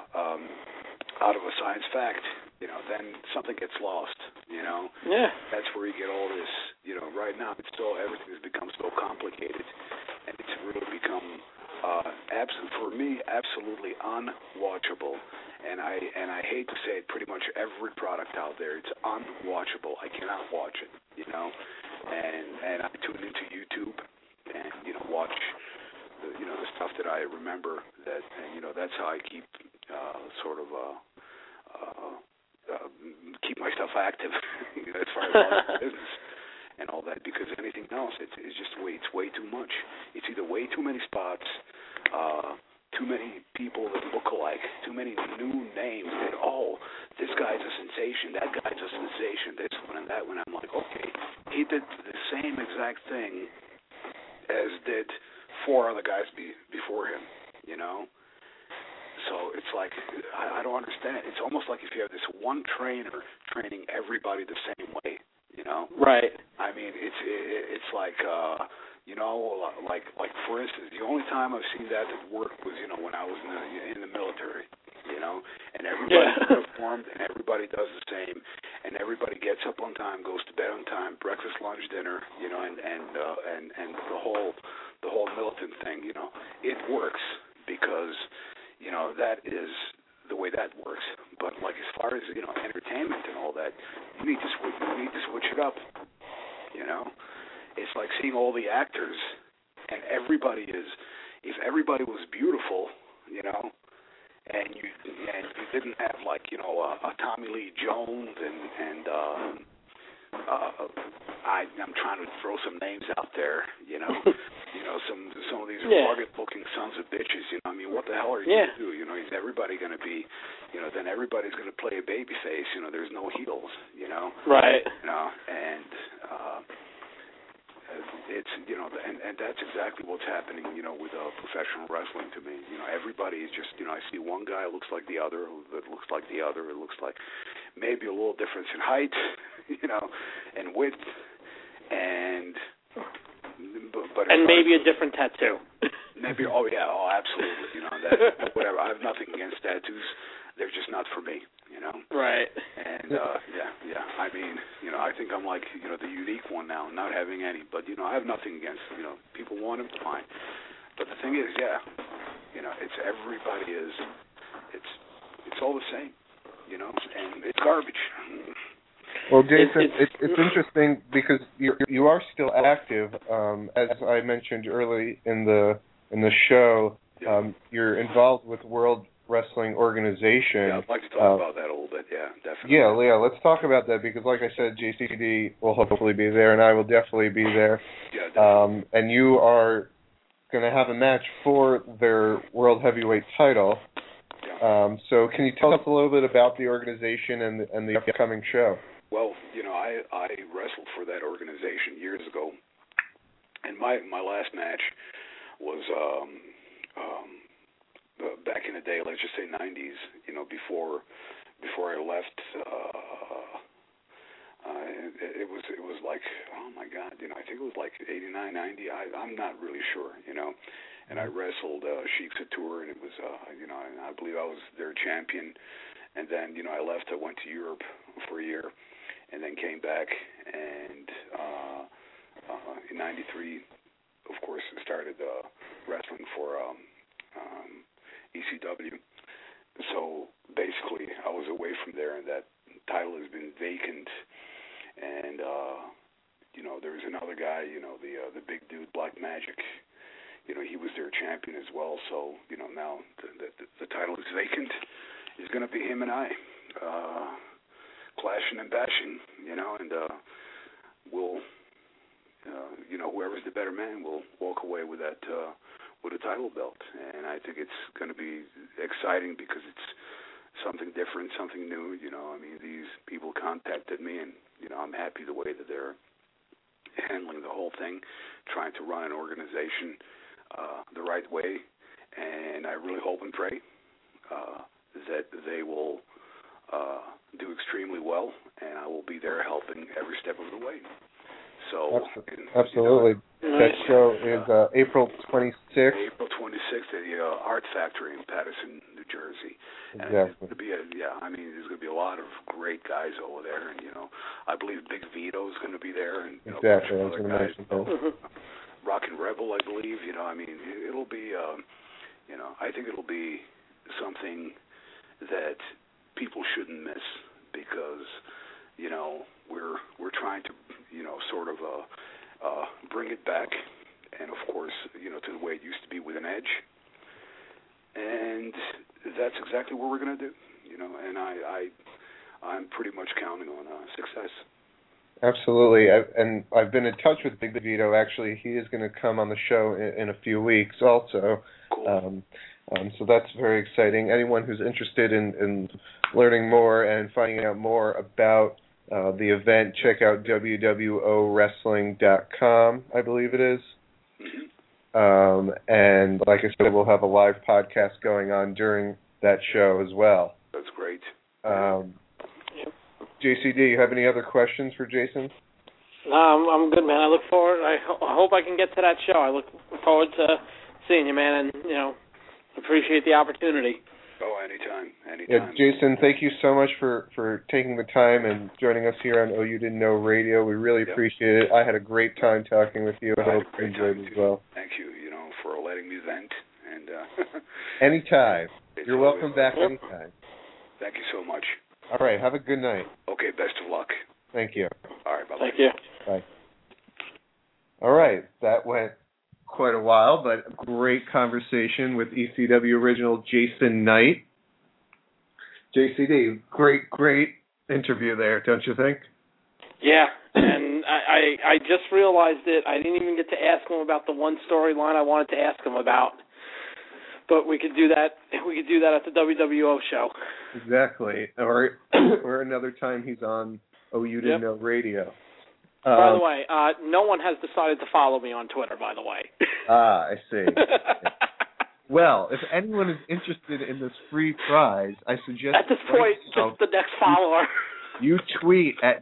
a science fact, you know, then something gets lost, you know. Yeah. That's where you get all this, you know, right now everything has become so complicated, and it's really become absolutely unwatchable. And I hate to say it, pretty much every product out there, it's unwatchable. I cannot watch it, you know. And I tune into YouTube and, you know, watch the stuff that I remember and, you know, that's how I keep keep myself active as far as business and all that, because anything else, it's just way too much. It's either way too many spots, too many people that look alike, too many new names that, this guy's a sensation, that guy's a sensation, this one and that one. I'm like, okay, he did the same exact thing as did 4 other guys before him, you know? So it's like, I don't understand. It's almost like if you have this one trainer training everybody the same way, you know? Right. I mean, it's like, you know, like for instance, the only time I've seen that work was, you know, when I was in the military, you know, and everybody's uniformed and everybody does the same, and everybody gets up on time, goes to bed on time, breakfast, lunch, dinner, you know, and the whole militant thing, you know, it works because, you know, that is the way that works. But like as far as, you know, entertainment and all that, you need to switch it up. You know, it's like seeing all the actors, and if everybody was beautiful, you know, and you didn't have like, you know, a Tommy Lee Jones and I'm trying to throw some names out there, you know. You know, some of these rugged-looking sons of bitches, you know. I mean, what the hell are you going to do? You know, is everybody going to be, you know, then everybody's going to play a baby face, you know, there's no heels, you know. Right. You know, and it's, you know, and that's exactly what's happening, you know, with professional wrestling to me. You know, everybody is just, you know, I see one guy looks like the other, that looks like the other, it looks like maybe a little difference in height, you know, and width, but maybe a different tattoo. Maybe, absolutely, you know, that, whatever. I have nothing against tattoos. They're just not for me, you know. Right. And I mean, you know, I think I'm like, you know, the unique one now, not having any. But you know, I have nothing against, you know, people want them, fine. But the thing is, you know, it's everybody is, it's all the same, you know, and it's garbage. Well, Jason, it's interesting because you are still active. As I mentioned early in the show, you're involved with World Wrestling Organization. Yeah, I'd like to talk about that a little bit. Yeah, definitely. Yeah, let's talk about that because, like I said, JCD will hopefully be there, and I will definitely be there. Yeah, definitely. And you are going to have a match for their World Heavyweight title. Yeah. So can you tell us a little bit about the organization and the upcoming show? Well, you know, I wrestled for that organization years ago, And my last match was back in the day, let's just say 90s, before I left. It was like, oh my God, I think it was like 89, 90. I'm not really sure, And I wrestled Sheik Couture, and it was, I believe I was their champion. And then, I left. I went to Europe for a year, and then came back. And in '93, of course, started wrestling for ECW. So basically, I was away from there, and that title has been vacant. And there was another guy, the big dude, Black Magic. He was their champion as well. So now the title is vacant. It's going to be him and I clashing and bashing, and we'll, whoever's the better man will walk away with that with a title belt. And I think it's going to be exciting because it's something different, something new. These people contacted me, and I'm happy the way that they're handling the whole thing, trying to run an organization the right way. And I really hope and pray that they will do extremely well, and I will be there helping every step of the way. So absolutely. That show is April 26th. April 26th at the Art Factory in Paterson, New Jersey. Exactly. And there's going to be a lot of great guys over there, and I believe Big Vito is going to be there, and exactly. I was going to mention that. Rockin' Rebel, I believe. It'll be, I think it'll be something that people shouldn't miss because, we're trying to, sort of bring it back, and of course, to the way it used to be with an edge. And that's exactly what we're going to do, and I'm pretty much counting on success. Absolutely, I've been in touch with Big Vito. Actually, he is going to come on the show in a few weeks also. Cool. So that's very exciting. Anyone who's interested in learning more and finding out more about the event, check out www.wrestling.com, I believe it is. Mm-hmm. And like I said, we'll have a live podcast going on during that show as well. That's great. JCD, you have any other questions for Jason? No, I'm good, man. I look forward. I hope I can get to that show. I look forward to seeing you, man, and appreciate the opportunity. Oh, anytime. Yeah, Jason, thank you so much for taking the time and joining us here on Oh You Didn't Know Radio. We really appreciate it. I had a great time talking with you. I hope you enjoyed it as well. Thank you, for letting me vent. And anytime. You're welcome back anytime. Thank you so much. All right, have a good night. Okay, best of luck. Thank you. All right, bye-bye. Thank you. Bye. All right, that went quite a while, but a great conversation with ECW original Jason Knight. JCD, great interview there, don't you think? Yeah, and I just realized it. I didn't even get to ask him about the one storyline I wanted to ask him about. But we could do that. We could do that at the WWO show. Exactly, or another time he's on Oh You Didn't Know Radio. By the way, no one has decided to follow me on Twitter. By the way. I see. Well, if anyone is interested in this free prize, I suggest at this point, just the next follower. You tweet at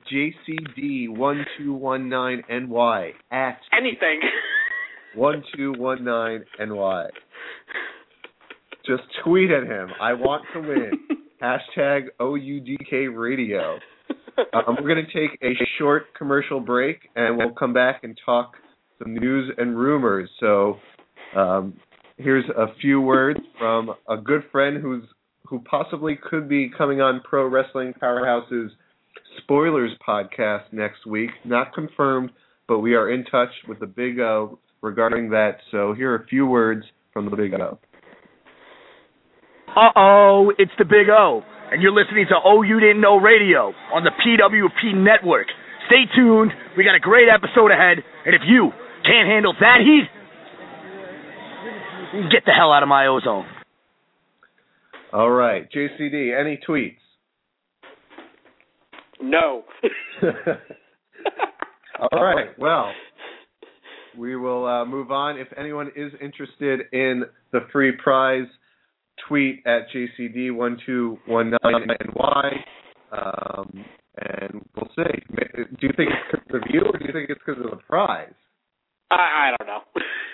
JCD1219NY at anything 1219NY. Just tweet at him. I want to win. Hashtag OUDK Radio. We're going to take a short commercial break, and we'll come back and talk some news and rumors. So here's a few words from a good friend who possibly could be coming on Pro Wrestling Powerhouse's Spoilers podcast next week. Not confirmed, but we are in touch with the Big O regarding that. So here are a few words from the Big O. Uh-oh, it's the Big O, and you're listening to Oh You Didn't Know Radio on the PWP Network. Stay tuned. We got a great episode ahead, and if you can't handle that heat, get the hell out of my ozone. All right, JCD, any tweets? No. All right, well, we will move on. If anyone is interested in the free prize, tweet at JCD1219NY, and we'll see. Do you think it's because of you, or do you think it's because of the prize? I don't know.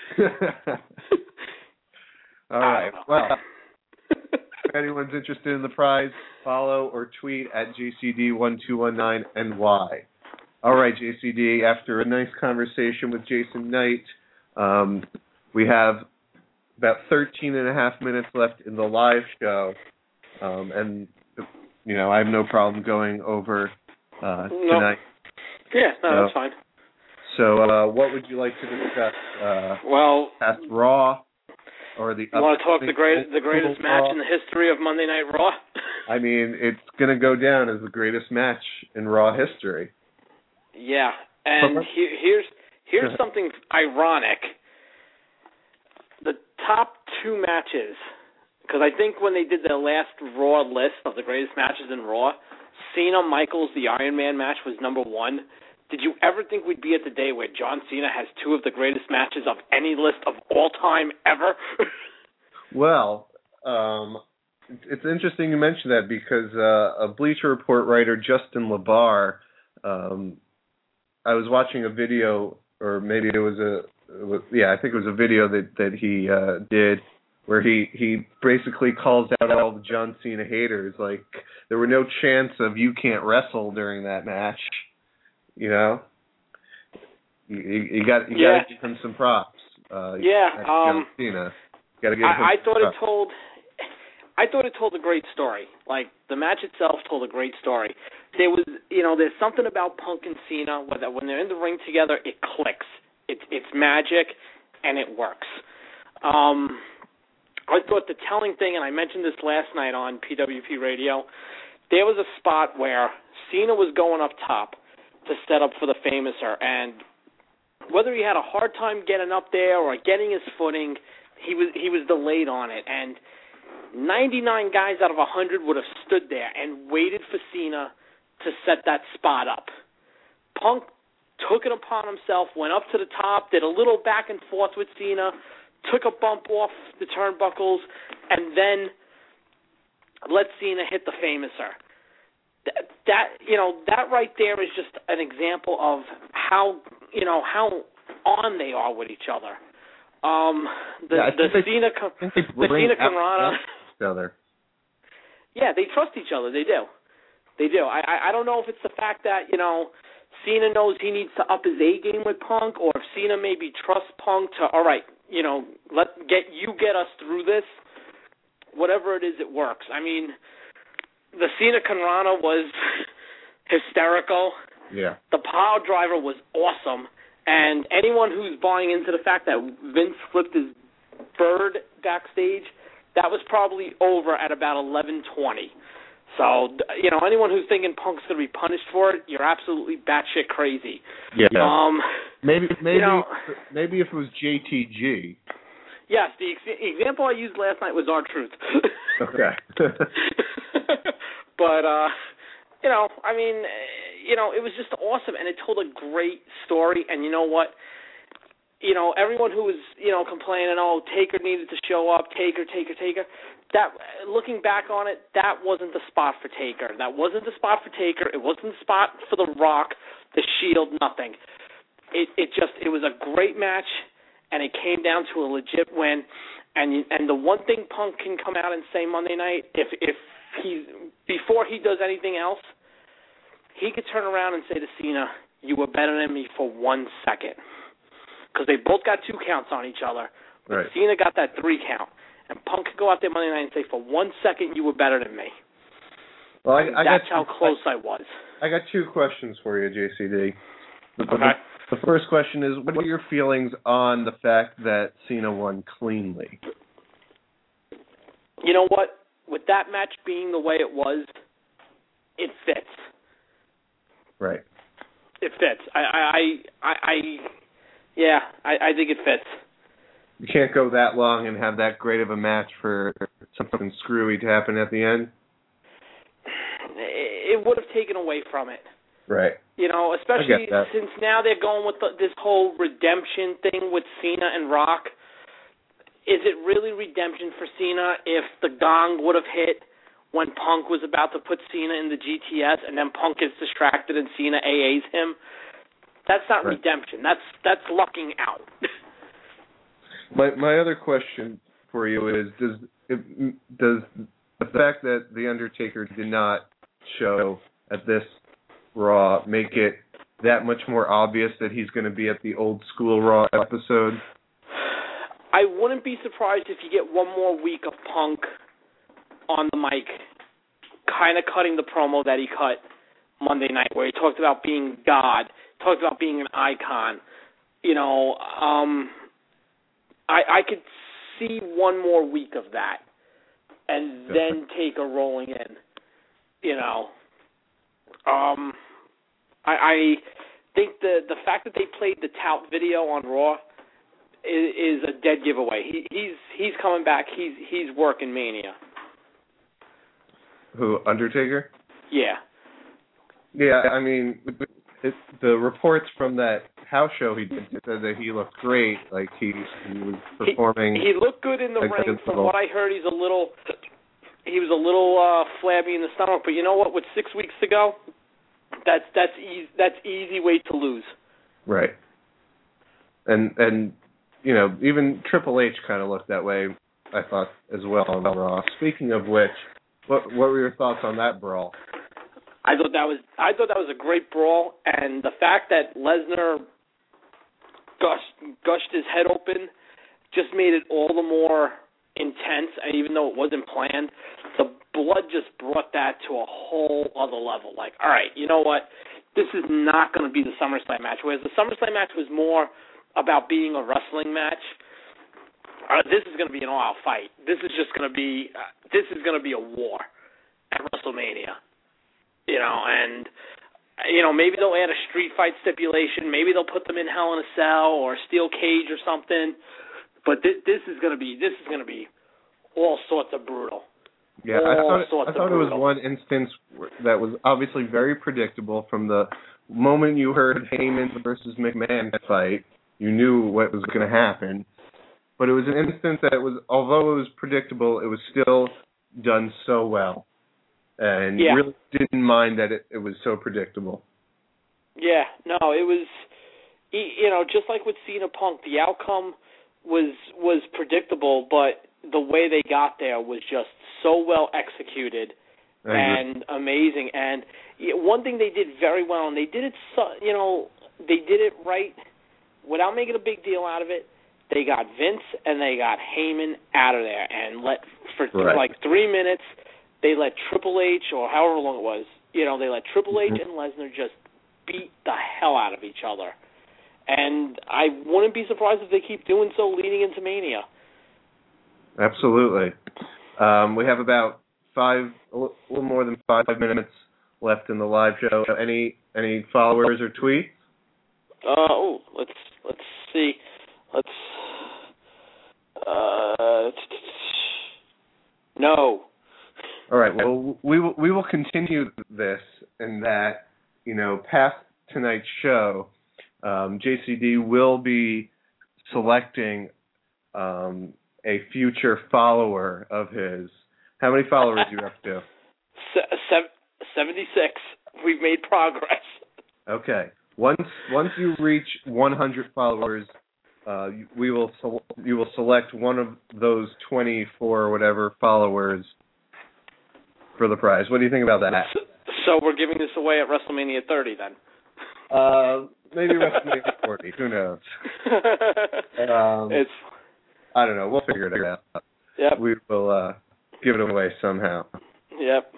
All right. Well, if anyone's interested in the prize, follow or tweet at JCD1219NY. All right, JCD, after a nice conversation with Jason Knight, we have about 13 and a half minutes left in the live show. And, I have no problem going over tonight. Yeah, no, that's fine. So what would you like to discuss? Past Raw? Or the you want to talk the greatest match in the history of Monday Night Raw? I mean, it's going to go down as the greatest match in Raw history. Yeah, and here's something ironic. The top two matches, because I think when they did their last Raw list of the greatest matches in Raw, Cena-Michaels, the Iron Man match was number one. Did you ever think we'd be at the day where John Cena has two of the greatest matches of any list of all time ever? Well, it's interesting you mention that because a Bleacher Report writer, Justin LaBar, I was watching a video, or maybe it was I think it was a video that he did, where he basically calls out all the John Cena haters. Like, there were no chance of you can't wrestle during that match. You got to give him some props. John Cena. Got to give him I thought it told a great story. Like, the match itself told a great story. There was, there's something about Punk and Cena where when they're in the ring together, it clicks. It's magic, and it works. I thought the telling thing, and I mentioned this last night on PWP Radio, there was a spot where Cena was going up top to set up for the Famouser, and whether he had a hard time getting up there or getting his footing, he was delayed on it, and 99 guys out of 100 would have stood there and waited for Cena to set that spot up. Punk took it upon himself, went up to the top, did a little back and forth with Cena, took a bump off the turnbuckles, and then let Cena hit the Famouser. That right there is just an example of how on they are with each other. The Cena Conrada. Yeah, they trust each other. They do. I don't know if it's the fact that Cena knows he needs to up his A game with Punk, or if Cena maybe trusts Punk to get us through this. Whatever it is, it works. I mean, the Cena Conrada was hysterical. Yeah. The power driver was awesome. And anyone who's buying into the fact that Vince flipped his bird backstage, that was probably over at about 11:20. So, anyone who's thinking Punk's going to be punished for it, you're absolutely batshit crazy. Yeah. Maybe if it was JTG. Yes, the example I used last night was R-Truth. Okay. But, it was just awesome, and it told a great story, and you know what? Everyone who was, complaining, Taker needed to show up, Taker, that, looking back on it, that wasn't the spot for Taker. That wasn't the spot for Taker. It wasn't the spot for The Rock, The Shield, nothing. It was a great match, and it came down to a legit win. And the one thing Punk can come out and say Monday night, if before he does anything else, he could turn around and say to Cena, "You were better than me for 1 second," because they both got 2 counts on each other. But right. Cena got that 3 count, and Punk could go out there Monday night and say, "For 1 second, you were better than me." Well, that's how close I was. I got 2 questions for you, JCD. Okay. The first question is, what are your feelings on the fact that Cena won cleanly? You know what? With that match being the way it was, it fits. Right. It fits. I think it fits. You can't go that long and have that great of a match for something screwy to happen at the end? It would have taken away from it. Right. You know, especially since now they're going with this whole redemption thing with Cena and Rock. Is it really redemption for Cena if the gong would have hit when Punk was about to put Cena in the GTS and then Punk gets distracted and Cena AAs him? That's not redemption. That's lucking out. My other question for you is, does the fact that The Undertaker did not show at this Raw make it that much more obvious that he's going to be at the old school Raw episode? I wouldn't be surprised if you get one more week of Punk on the mic, kind of cutting the promo that he cut Monday night, where he talked about being God, talked about being an icon. You know, I could see one more week of that, and then take a rolling in. You know, I think the fact that they played the tout video on Raw is a dead giveaway. He's coming back. He's working Mania. Who, Undertaker? Yeah. Yeah, I mean, the reports from that house show he did said that he looked great. Like he was performing. He looked good in the ring. From what I heard, he was a little flabby in the stomach. But you know what? With 6 weeks to go, that's easy weight to lose. Right. And you know, even Triple H kind of looked that way, I thought, as well on Raw. Speaking of which, what were your thoughts on that brawl? I thought that was a great brawl, and the fact that Lesnar gushed his head open just made it all the more intense. And even though it wasn't planned, the blood just brought that to a whole other level. Like, all right, you know what? This is not going to be the SummerSlam match. Whereas the SummerSlam match was more about being a wrestling match. This is going to be an all-out fight. This is going to be a war at WrestleMania. You know, and you know, maybe they'll add a street fight stipulation. Maybe they'll put them in Hell in a Cell or a steel cage or something. But this is going to be all sorts of brutal. Yeah, I thought it was one instance that was obviously very predictable. From the moment you heard Heyman versus McMahon fight, you knew what was going to happen. But it was an instance that although it was predictable, it was still done so well. And really didn't mind that it was so predictable. Yeah, no, it was, you know, just like with Cena Punk, the outcome was predictable, but the way they got there was just so well executed and amazing. And one thing they did very well, and they did it, they did it right without making a big deal out of it. They got Vince and they got Heyman out of there, and like 3 minutes. They let Triple H, or however long it was, you know, they let Triple H and Lesnar just beat the hell out of each other. And I wouldn't be surprised if they keep doing so leading into Mania. Absolutely. We have about a little more than 5 minutes left in the live show. Any followers or tweets? Let's see. No. All right. Well, we will continue this in that, you know, past tonight's show, JCD will be selecting a future follower of his. How many followers do you have to? 76. We've made progress. Okay. Once you reach 100 followers, you will select one of those 24 or whatever followers for the prize. What do you think about that? So we're giving this away at WrestleMania 30 then? Maybe WrestleMania 40. Who knows? I don't know. We'll figure it out. Yep. We will give it away somehow. Yep.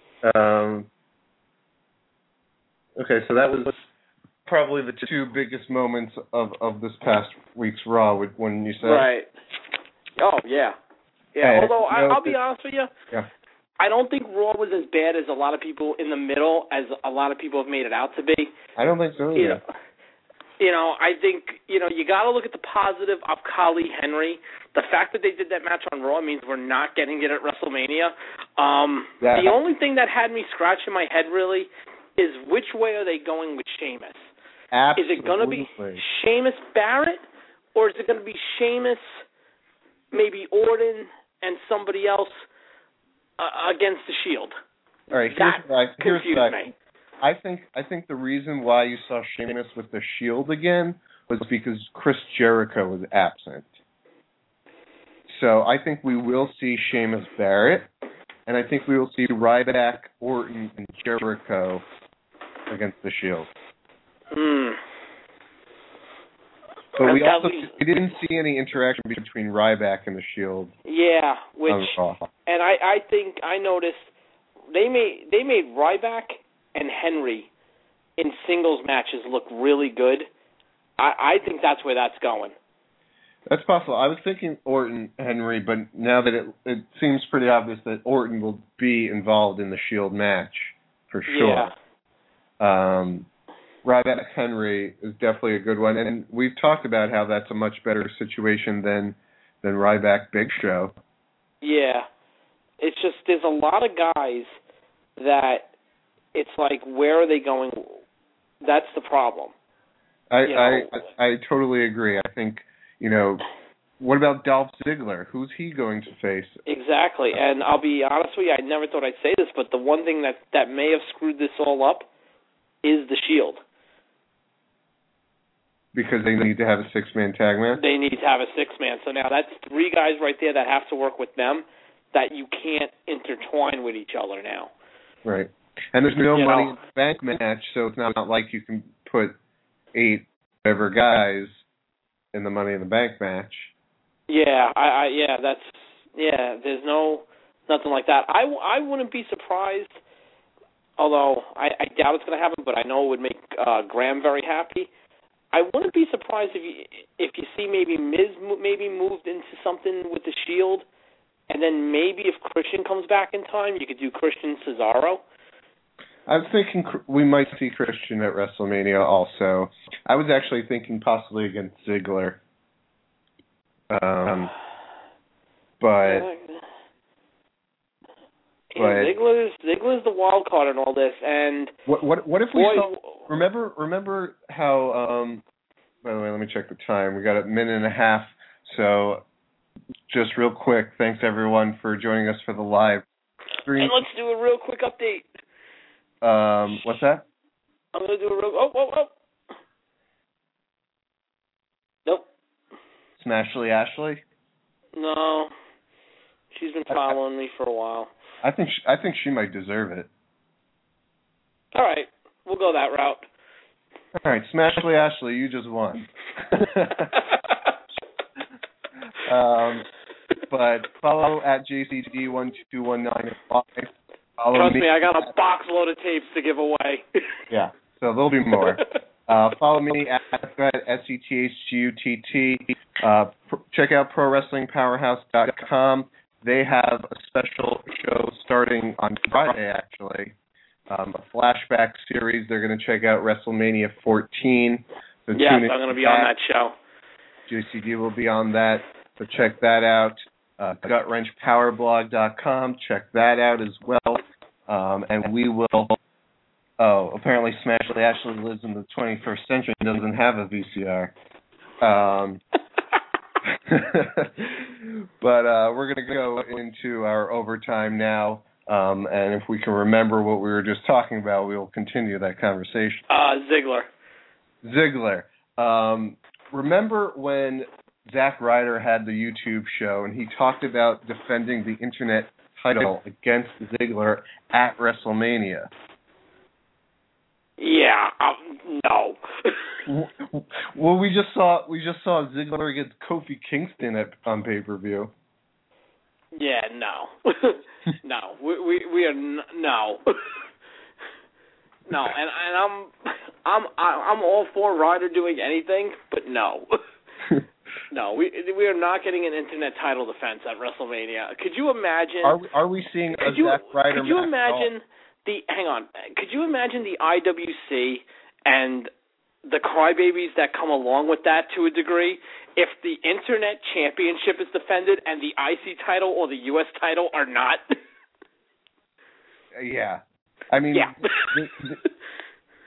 Okay, so that was probably the two biggest moments of this past week's Raw, when you said. Right. Oh, yeah. Yeah, although I'll be honest with you. Yeah. I don't think Raw was as bad as a lot of people in the middle, as a lot of people have made it out to be. I don't think so either. You know, I think, you know, you got to look at the positive of Khali Henry. The fact that they did that match on Raw means we're not getting it at WrestleMania. The only thing that had me scratching my head, really, is which way are they going with Sheamus? Absolutely. Is it going to be Sheamus Barrett, or is it going to be Sheamus, maybe Orton, and somebody else against the Shield? All right, here's what I think the reason why you saw Sheamus with the Shield again was because Chris Jericho was absent. So I think we will see Sheamus Barrett, and I think we will see Ryback, Orton, and Jericho against the Shield. But we didn't see any interaction between Ryback and the Shield. Yeah, and I think I noticed they made Ryback and Henry in singles matches look really good. I think that's where that's going. That's possible. I was thinking Orton, Henry, but now that it seems pretty obvious that Orton will be involved in the Shield match for sure. Yeah. Ryback Henry is definitely a good one, and we've talked about how that's a much better situation than Ryback Big Show. Yeah, it's just there's a lot of guys that it's like, where are they going? That's the problem. I totally agree. I think, what about Dolph Ziggler? Who's he going to face? Exactly, and I'll be honest with you, I never thought I'd say this, but the one thing that may have screwed this all up is the Shield. Because they need to have a six-man tag match? They need to have a six-man. So now that's three guys right there that have to work with them that you can't intertwine with each other now. Right. And there's no Money in the Bank match, so it's not like you can put 8 whatever guys in the Money in the Bank match. Yeah, there's nothing like that. I wouldn't be surprised, although I doubt it's going to happen, but I know it would make Graham very happy. I wouldn't be surprised if you see maybe Miz maybe moved into something with the Shield, and then maybe if Christian comes back in time, you could do Christian Cesaro. I was thinking we might see Christian at WrestleMania also. I was actually thinking possibly against Ziggler. Ziggler's the wild card in all this, and what if we saw? Remember how? By the way, let me check the time. We got a minute and a half, so just real quick. Thanks everyone for joining us for the live stream. And let's do a real quick update. What's that? I'm gonna do a real. Nope. Smashly Ashley? No, she's been following me for a while. I think she might deserve it. All right, we'll go that route. All right, Smashly Ashley, you just won. But follow at JCD1219. Trust me, I got a box load of tapes to give away. Yeah, so there'll be more. Follow me at SETHGUTT. Check out ProWrestlingPowerhouse.com. They have a special show starting on Friday, actually. A flashback series. They're going to check out WrestleMania 14. So yes, I'm going to be on that show. JCD will be on that, so check that out. GutWrenchPowerblog.com. Check that out as well. And we will... Oh, apparently Smashly Ashley lives in the 21st century and doesn't have a VCR. But we're going to go into our overtime now. And if we can remember what we were just talking about, we will continue that conversation. Ziggler. Remember when Zack Ryder had the YouTube show and he talked about defending the Internet title against Ziggler at WrestleMania? Yeah, no. Well, we just saw Ziggler against Kofi Kingston on pay-per-view. Yeah, no, no, we are no, no, and I'm all for Ryder doing anything, but no, no, we are not getting an Internet title defense at WrestleMania. Could you imagine? Are we seeing a Zack Ryder? Could you imagine Could you imagine the IWC and the crybabies that come along with that to a degree? If the Internet Championship is defended and the IC title or the US title are not? Yeah. I mean,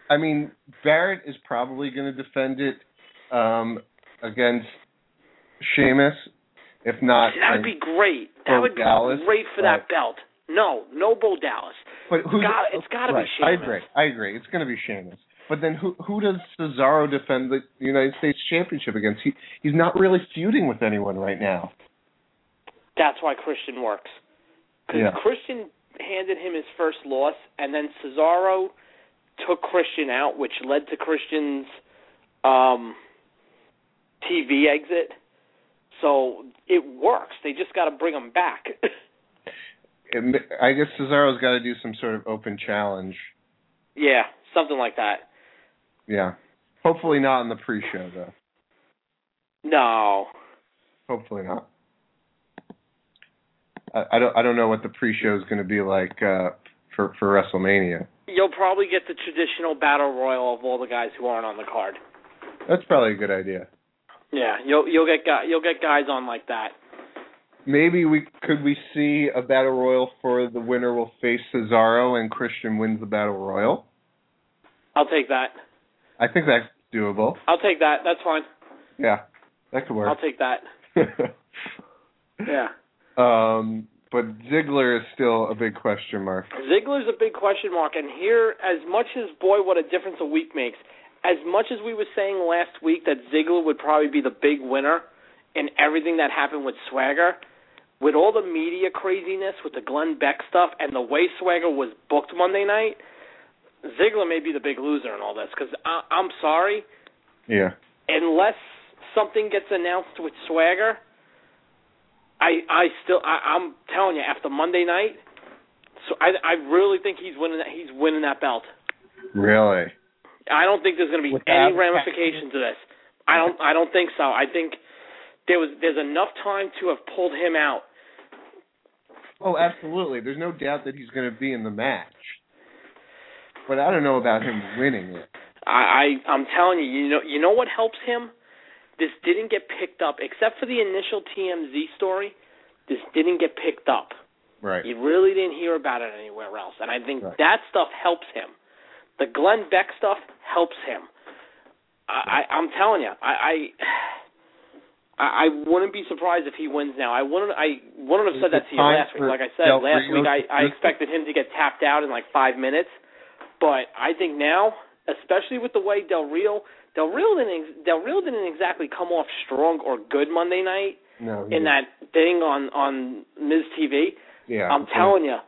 I mean, Barrett is probably going to defend it against Sheamus. If not, that would be great. That would be Dallas, great for that belt. No Bo Dallas. But it's got to be Sheamus. I agree. It's going to be Sheamus. But then who does Cesaro defend the United States Championship against? He's not really feuding with anyone right now. That's why Christian works. Because Christian handed him his first loss, and then Cesaro took Christian out, which led to Christian's TV exit. So it works. They just got to bring him back. I guess Cesaro's got to do some sort of open challenge. Yeah, something like that. Yeah. Hopefully not in the pre-show, though. No. Hopefully not. I don't know what the pre-show is going to be like for WrestleMania. You'll probably get the traditional battle royal of all the guys who aren't on the card. That's probably a good idea. Yeah, you'll get guys on like that. Maybe we see a battle royal for the winner will face Cesaro and Christian wins the battle royal. I'll take that. I think that's doable. I'll take that. That's fine. Yeah, that could work. I'll take that. Yeah. But Ziggler is still a big question mark. Ziggler's a big question mark, and here, as much as, boy, what a difference a week makes, as much as we were saying last week that Ziggler would probably be the big winner in everything that happened with Swagger, with all the media craziness, with the Glenn Beck stuff, and the way Swagger was booked Monday night, Ziggler may be the big loser in all this, because I'm sorry. Yeah. Unless something gets announced with Swagger, I'm telling you, after Monday night, so I really think he's winning that belt. Really? I don't think there's going to be any ramifications to this. I don't think so. I think there's enough time to have pulled him out. Oh, absolutely. There's no doubt that he's going to be in the match. But I don't know about him winning it. I'm telling you, you know what helps him? This didn't get picked up, except for the initial TMZ story. This didn't get picked up. Right. You really didn't hear about it anywhere else, and I think that stuff helps him. The Glenn Beck stuff helps him. I'm telling you, I wouldn't be surprised if he wins now. I wouldn't have said that to you last week. Like I said last week, I expected him to get tapped out in like 5 minutes, but I think now, especially with the way Del Rio didn't exactly come off strong or good Monday night in that thing on Miz TV. Yeah, I'm telling you,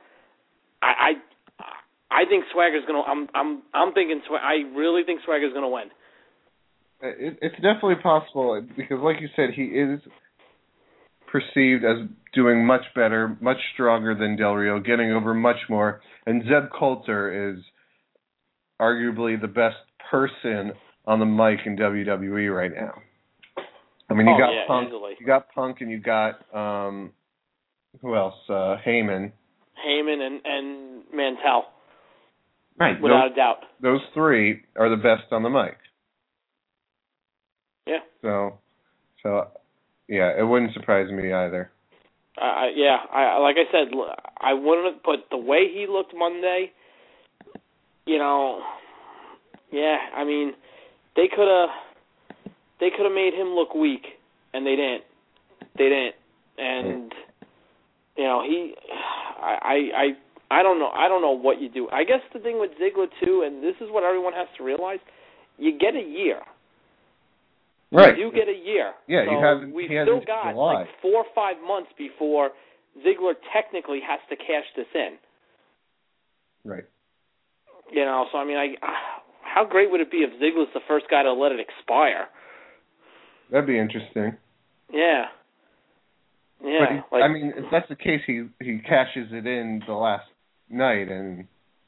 I think Swagger's gonna. I'm thinking. I really think Swagger's gonna win. It's definitely possible because, like you said, he is perceived as doing much better, much stronger than Del Rio, getting over much more. And Zeb Coulter is arguably the best person on the mic in WWE right now. I mean, you got Punk, easily. You got Punk, and you got who else? Heyman. Heyman and Mantel. Right, without a doubt. Those three are the best on the mic. Yeah. So yeah, it wouldn't surprise me either. Like I said, I wouldn't. But the way he looked Monday, I mean, they could have made him look weak, and they didn't. And I don't know. I don't know what you do. I guess the thing with Ziggler too, and this is what everyone has to realize: you get a year. Right. You do get a year. Yeah, so we've still got like 4 or 5 months before Ziggler technically has to cash this in. Right. So I mean, how great would it be if Ziggler's the first guy to let it expire? That'd be interesting. Yeah. Yeah. But I mean, if that's the case, he cashes it in the last night, and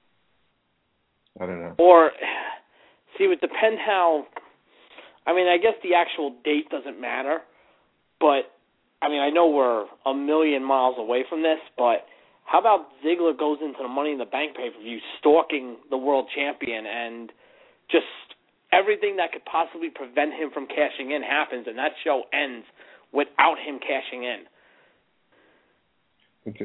I don't know. Or, see, it would depend how. I mean, I guess the actual date doesn't matter, but I mean, I know we're a million miles away from this, but how about Ziggler goes into the Money in the Bank pay-per-view stalking the world champion, and just everything that could possibly prevent him from cashing in happens, and that show ends without him cashing in.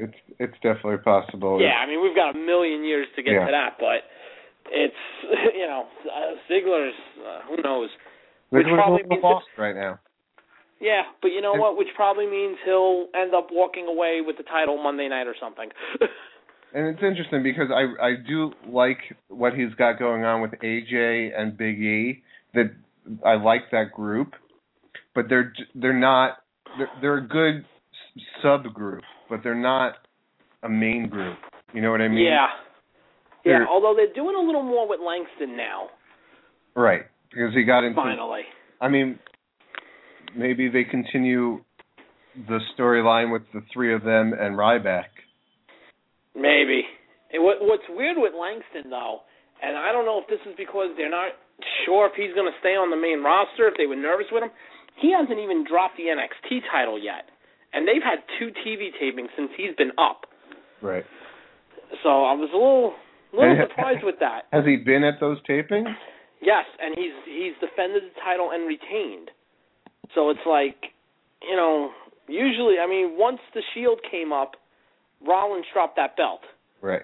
It's definitely possible. Yeah, I mean, we've got a million years to get to that, but it's, Ziggler's, who knows? Ziggler's a little lost right now. Yeah, but you know what? Which probably means he'll end up walking away with the title Monday night or something. And it's interesting because I do like what he's got going on with AJ and Big E. That I like that group, but they're a good subgroup, but they're not a main group. You know what I mean? Yeah. Although they're doing a little more with Langston now. Right, because he got into. Finally. I mean, maybe they continue the storyline with the three of them and Ryback. Maybe. What's weird with Langston, though, and I don't know if this is because they're not sure if he's going to stay on the main roster, if they were nervous with him, he hasn't even dropped the NXT title yet. And they've had 2 TV tapings since he's been up. Right. So I was a little surprised with that. Has he been at those tapings? Yes, and he's defended the title and retained. So it's like, usually, once the Shield came up, Rollins dropped that belt. Right.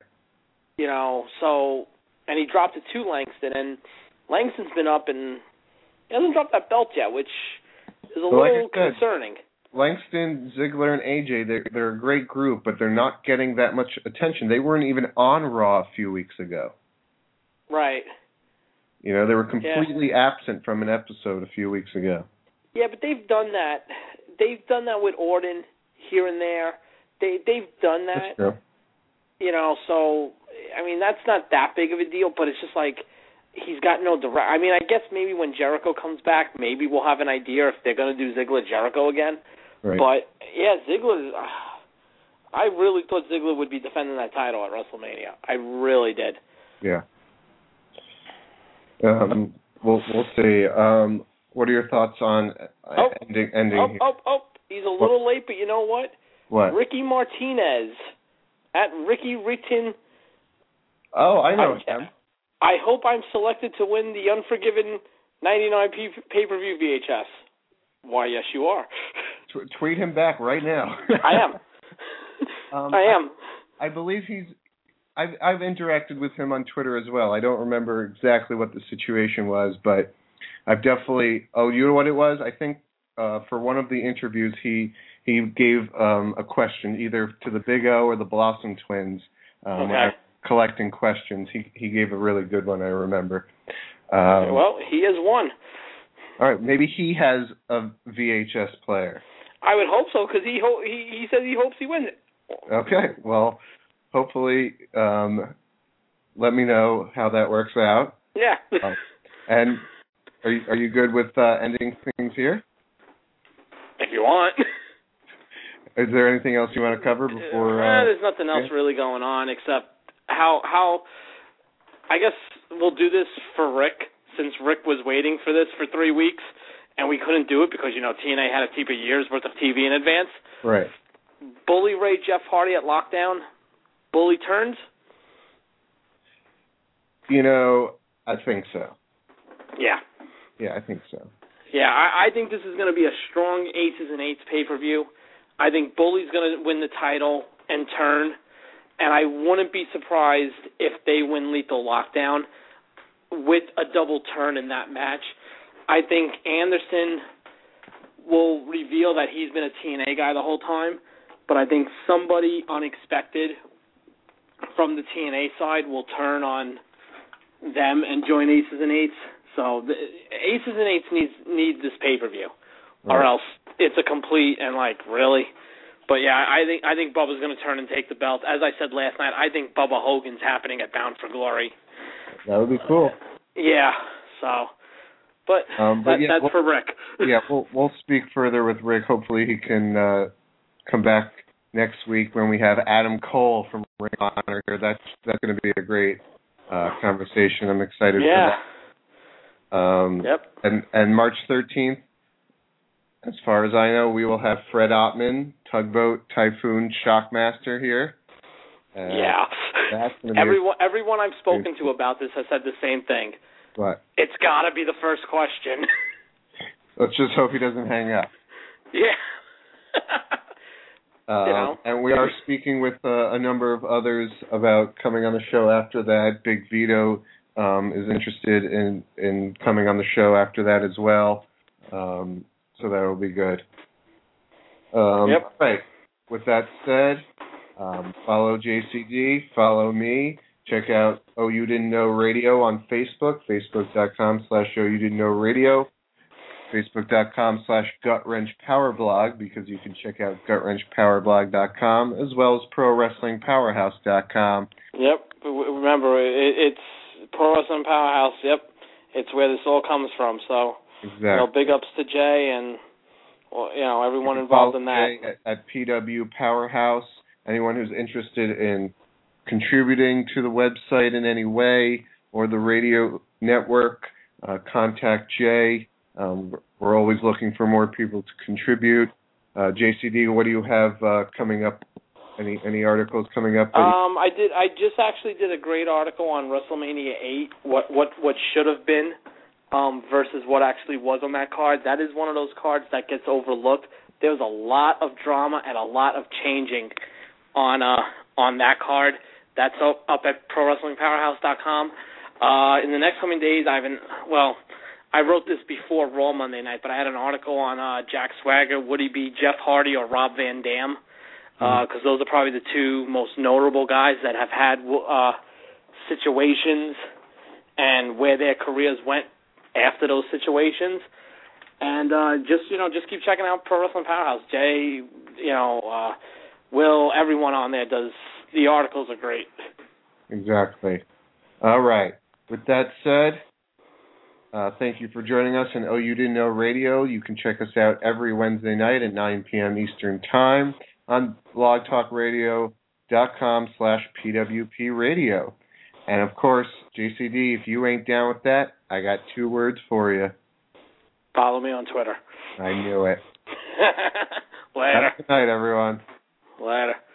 And he dropped it to Langston, and Langston's been up and he hasn't dropped that belt yet, which is a little concerning. Langston, Ziggler, and AJ, they're a great group, but they're not getting that much attention. They weren't even on Raw a few weeks ago. Right. They were completely absent from an episode a few weeks ago. Yeah, but they've done that. They've done that with Orton here and there. They've done that. That's true. So, that's not that big of a deal, but it's just like he's got no direct. I guess maybe when Jericho comes back, maybe we'll have an idea if they're going to do Ziggler-Jericho again. Right. But, yeah, Ziggler, I really thought Ziggler would be defending that title at WrestleMania. I really did. Yeah. We'll see. What are your thoughts on ending here? He's a little late, but you know what? What? Ricky Martinez at Ricky Rickton. Oh, I know him. I hope I'm selected to win the Unforgiven 99 pay-per-view VHS. Why, yes, you are. Tweet him back right now. I am. I am. I believe I've interacted with him on Twitter as well. I don't remember exactly what the situation was, but I've definitely. Oh, you know what it was? I think for one of the interviews, he gave a question either to the Big O or the Blossom Twins. Collecting questions. He gave a really good one, I remember. Well, he has won. All right, maybe he has a VHS player. I would hope so, because he says he hopes he wins it. Okay, well, hopefully, let me know how that works out. Yeah. And are you good with ending things here? If you want. Is there anything else you want to cover before? There's nothing else really going on except how I guess we'll do this for Rick, since Rick was waiting for this for 3 weeks and we couldn't do it because TNA had to keep a year's worth of TV in advance. Right. Bully Ray Jeff Hardy at Lockdown. Bully turns. I think so. Yeah. Yeah, I think so. Yeah, I think this is going to be a strong Aces and Eights pay-per-view. I think Bully's going to win the title and turn, and I wouldn't be surprised if they win Lethal Lockdown with a double turn in that match. I think Anderson will reveal that he's been a TNA guy the whole time, but I think somebody unexpected from the TNA side will turn on them and join Aces and Eights. So the Aces and Eights need this pay-per-view, right, or else it's a complete and really. But yeah, I think Bubba's going to turn and take the belt. As I said last night, I think Bubba Hogan's happening at Bound for Glory. That would be cool. Yeah. So, but that's for Rick. Yeah, we'll speak further with Rick. Hopefully, he can come back next week when we have Adam Cole from Ring of Honor here. That's going to be a great conversation. I'm excited for that. Yep. And March 13th, as far as I know, we will have Fred Ottman, Tugboat Typhoon Shockmaster here. Yeah. That's gonna be everyone I've spoken to about this has said the same thing. What? It's got to be the first question. Let's just hope he doesn't hang up. Yeah. And we are speaking with a number of others about coming on the show after that. Big Vito, is interested in coming on the show after that as well. So that will be good. Yep. Right. With that said, follow JCD, follow me. Check out Oh You Didn't Know Radio on Facebook, facebook.com/Oh You Didn't Know Radio, facebook.com/GutWrenchPowerblog, because you can check out GutWrenchPowerblog.com, as well as ProWrestlingPowerhouse.com. Yep. Remember, it's Pro Wrestling Powerhouse. Yep. It's where this all comes from. So, Exactly. big ups to Jay and everyone involved in that. Jay at PW Powerhouse. Anyone who's interested in contributing to the website in any way or the radio network, contact Jay. We're always looking for more people to contribute. JCD, what do you have coming up? Any articles coming up? I just actually did a great article on WrestleMania 8. What should have been versus what actually was on that card. That is one of those cards that gets overlooked. There was a lot of drama and a lot of changing on that card. That's up at ProWrestlingPowerhouse.com. In the next coming days, I wrote this before Raw Monday night, but I had an article on Jack Swagger. Would he be Jeff Hardy or Rob Van Dam? Because those are probably the two most notable guys that have had situations and where their careers went after those situations. And just keep checking out Pro Wrestling Powerhouse. Jay, Will, everyone on there does. The articles are great. Exactly. All right. With that said, thank you for joining us on Oh You Didn't Know Radio. You can check us out every Wednesday night at 9 p.m. Eastern Time on blogtalkradio.com/PWP Radio. And, of course, JCD, if you ain't down with that, I got 2 words for you. Follow me on Twitter. I knew it. Later. Good night, everyone. Later.